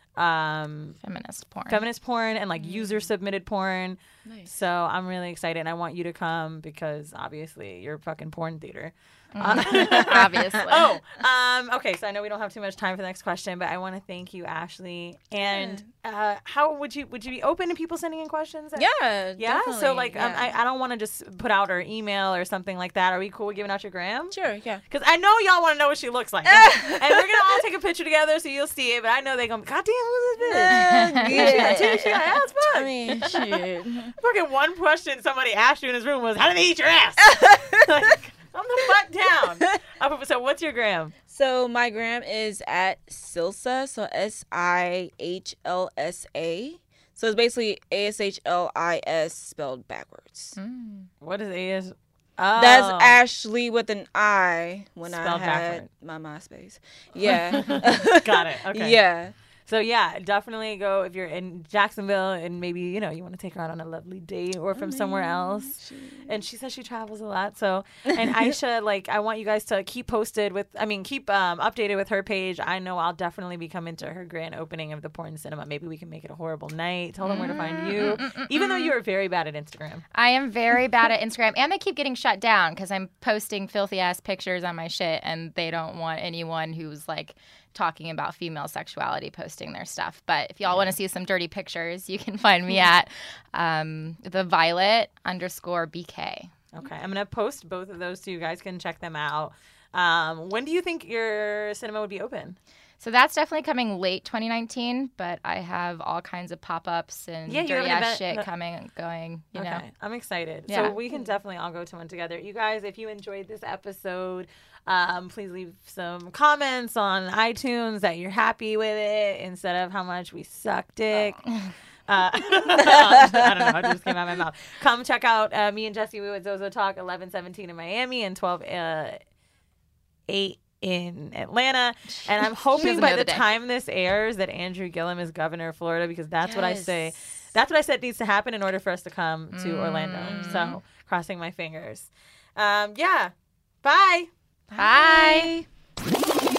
um, feminist porn. feminist porn and like user submitted porn. Nice. So I'm really excited, and I want you to come because obviously you're a fucking porn theater. Uh, Obviously. oh, um, okay. So I know we don't have too much time for the next question, but I want to thank you, Ashley. And uh, how would you would you be open to people sending in questions? Yeah. Yeah. So definitely, like, um, yeah. I, I don't want to just put out her email or something like that. Are we cool with giving out your gram? Sure. Yeah. Because I know y'all want to know what she looks like, and we're gonna all take a picture together so you'll see it. But I know they're gonna be, God damn, who's this bitch? Yeah. She got titties, she got ass, fuck. I mean, shit. Fucking one question somebody asked you in this room was, how do they eat your ass? Like, I'm the fuck down. Uh, so what's your gram? So my gram is at Silsa, so S I H L S A. So it's basically A S H L I S spelled backwards. Mm. What is A S? Oh. That's Ashley with an I when Spelled I had backward. my MySpace. Yeah. Got it. Okay. Yeah. So yeah, definitely go if you're in Jacksonville and maybe, you know, you want to take her out on a lovely date or from somewhere else. And she says she travels a lot. So, and Aisha, like, I want you guys to keep posted with, I mean, keep um, updated with her page. I know I'll definitely be coming to her grand opening of the Porn Cinema. Maybe we can make it a horrible night. Tell them where to find you. Even though you are very bad at Instagram. I am very bad at Instagram, and they keep getting shut down because I'm posting filthy ass pictures on my shit, and they don't want anyone who's like talking about female sexuality posting their stuff. But if y'all want to see some dirty pictures, you can find me at um, the Violet underscore B K. Okay, I'm gonna post both of those so you guys can check them out. Um, when do you think your cinema would be open? So that's definitely coming late twenty nineteen, but I have all kinds of pop-ups and Yeah, you have dirty an ass event- shit coming and going, you okay, know. I'm excited. Yeah. So we can definitely all go to one together. You guys, if you enjoyed this episode, um, please leave some comments on iTunes that you're happy with it instead of how much we suck dick. Oh. Uh, I don't know. It just came out of my mouth. Come check out uh, me and Jesse Wu at Zozo Talk, eleven seventeen in Miami and twelve uh, eight in Atlanta. And I'm hoping doesn't by know the the day. time this airs that Andrew Gillum is governor of Florida, because that's what I Yes. say. That's what I said needs to happen in order for us to come to Orlando. Mm. So crossing my fingers. Um, yeah. Bye. Bye.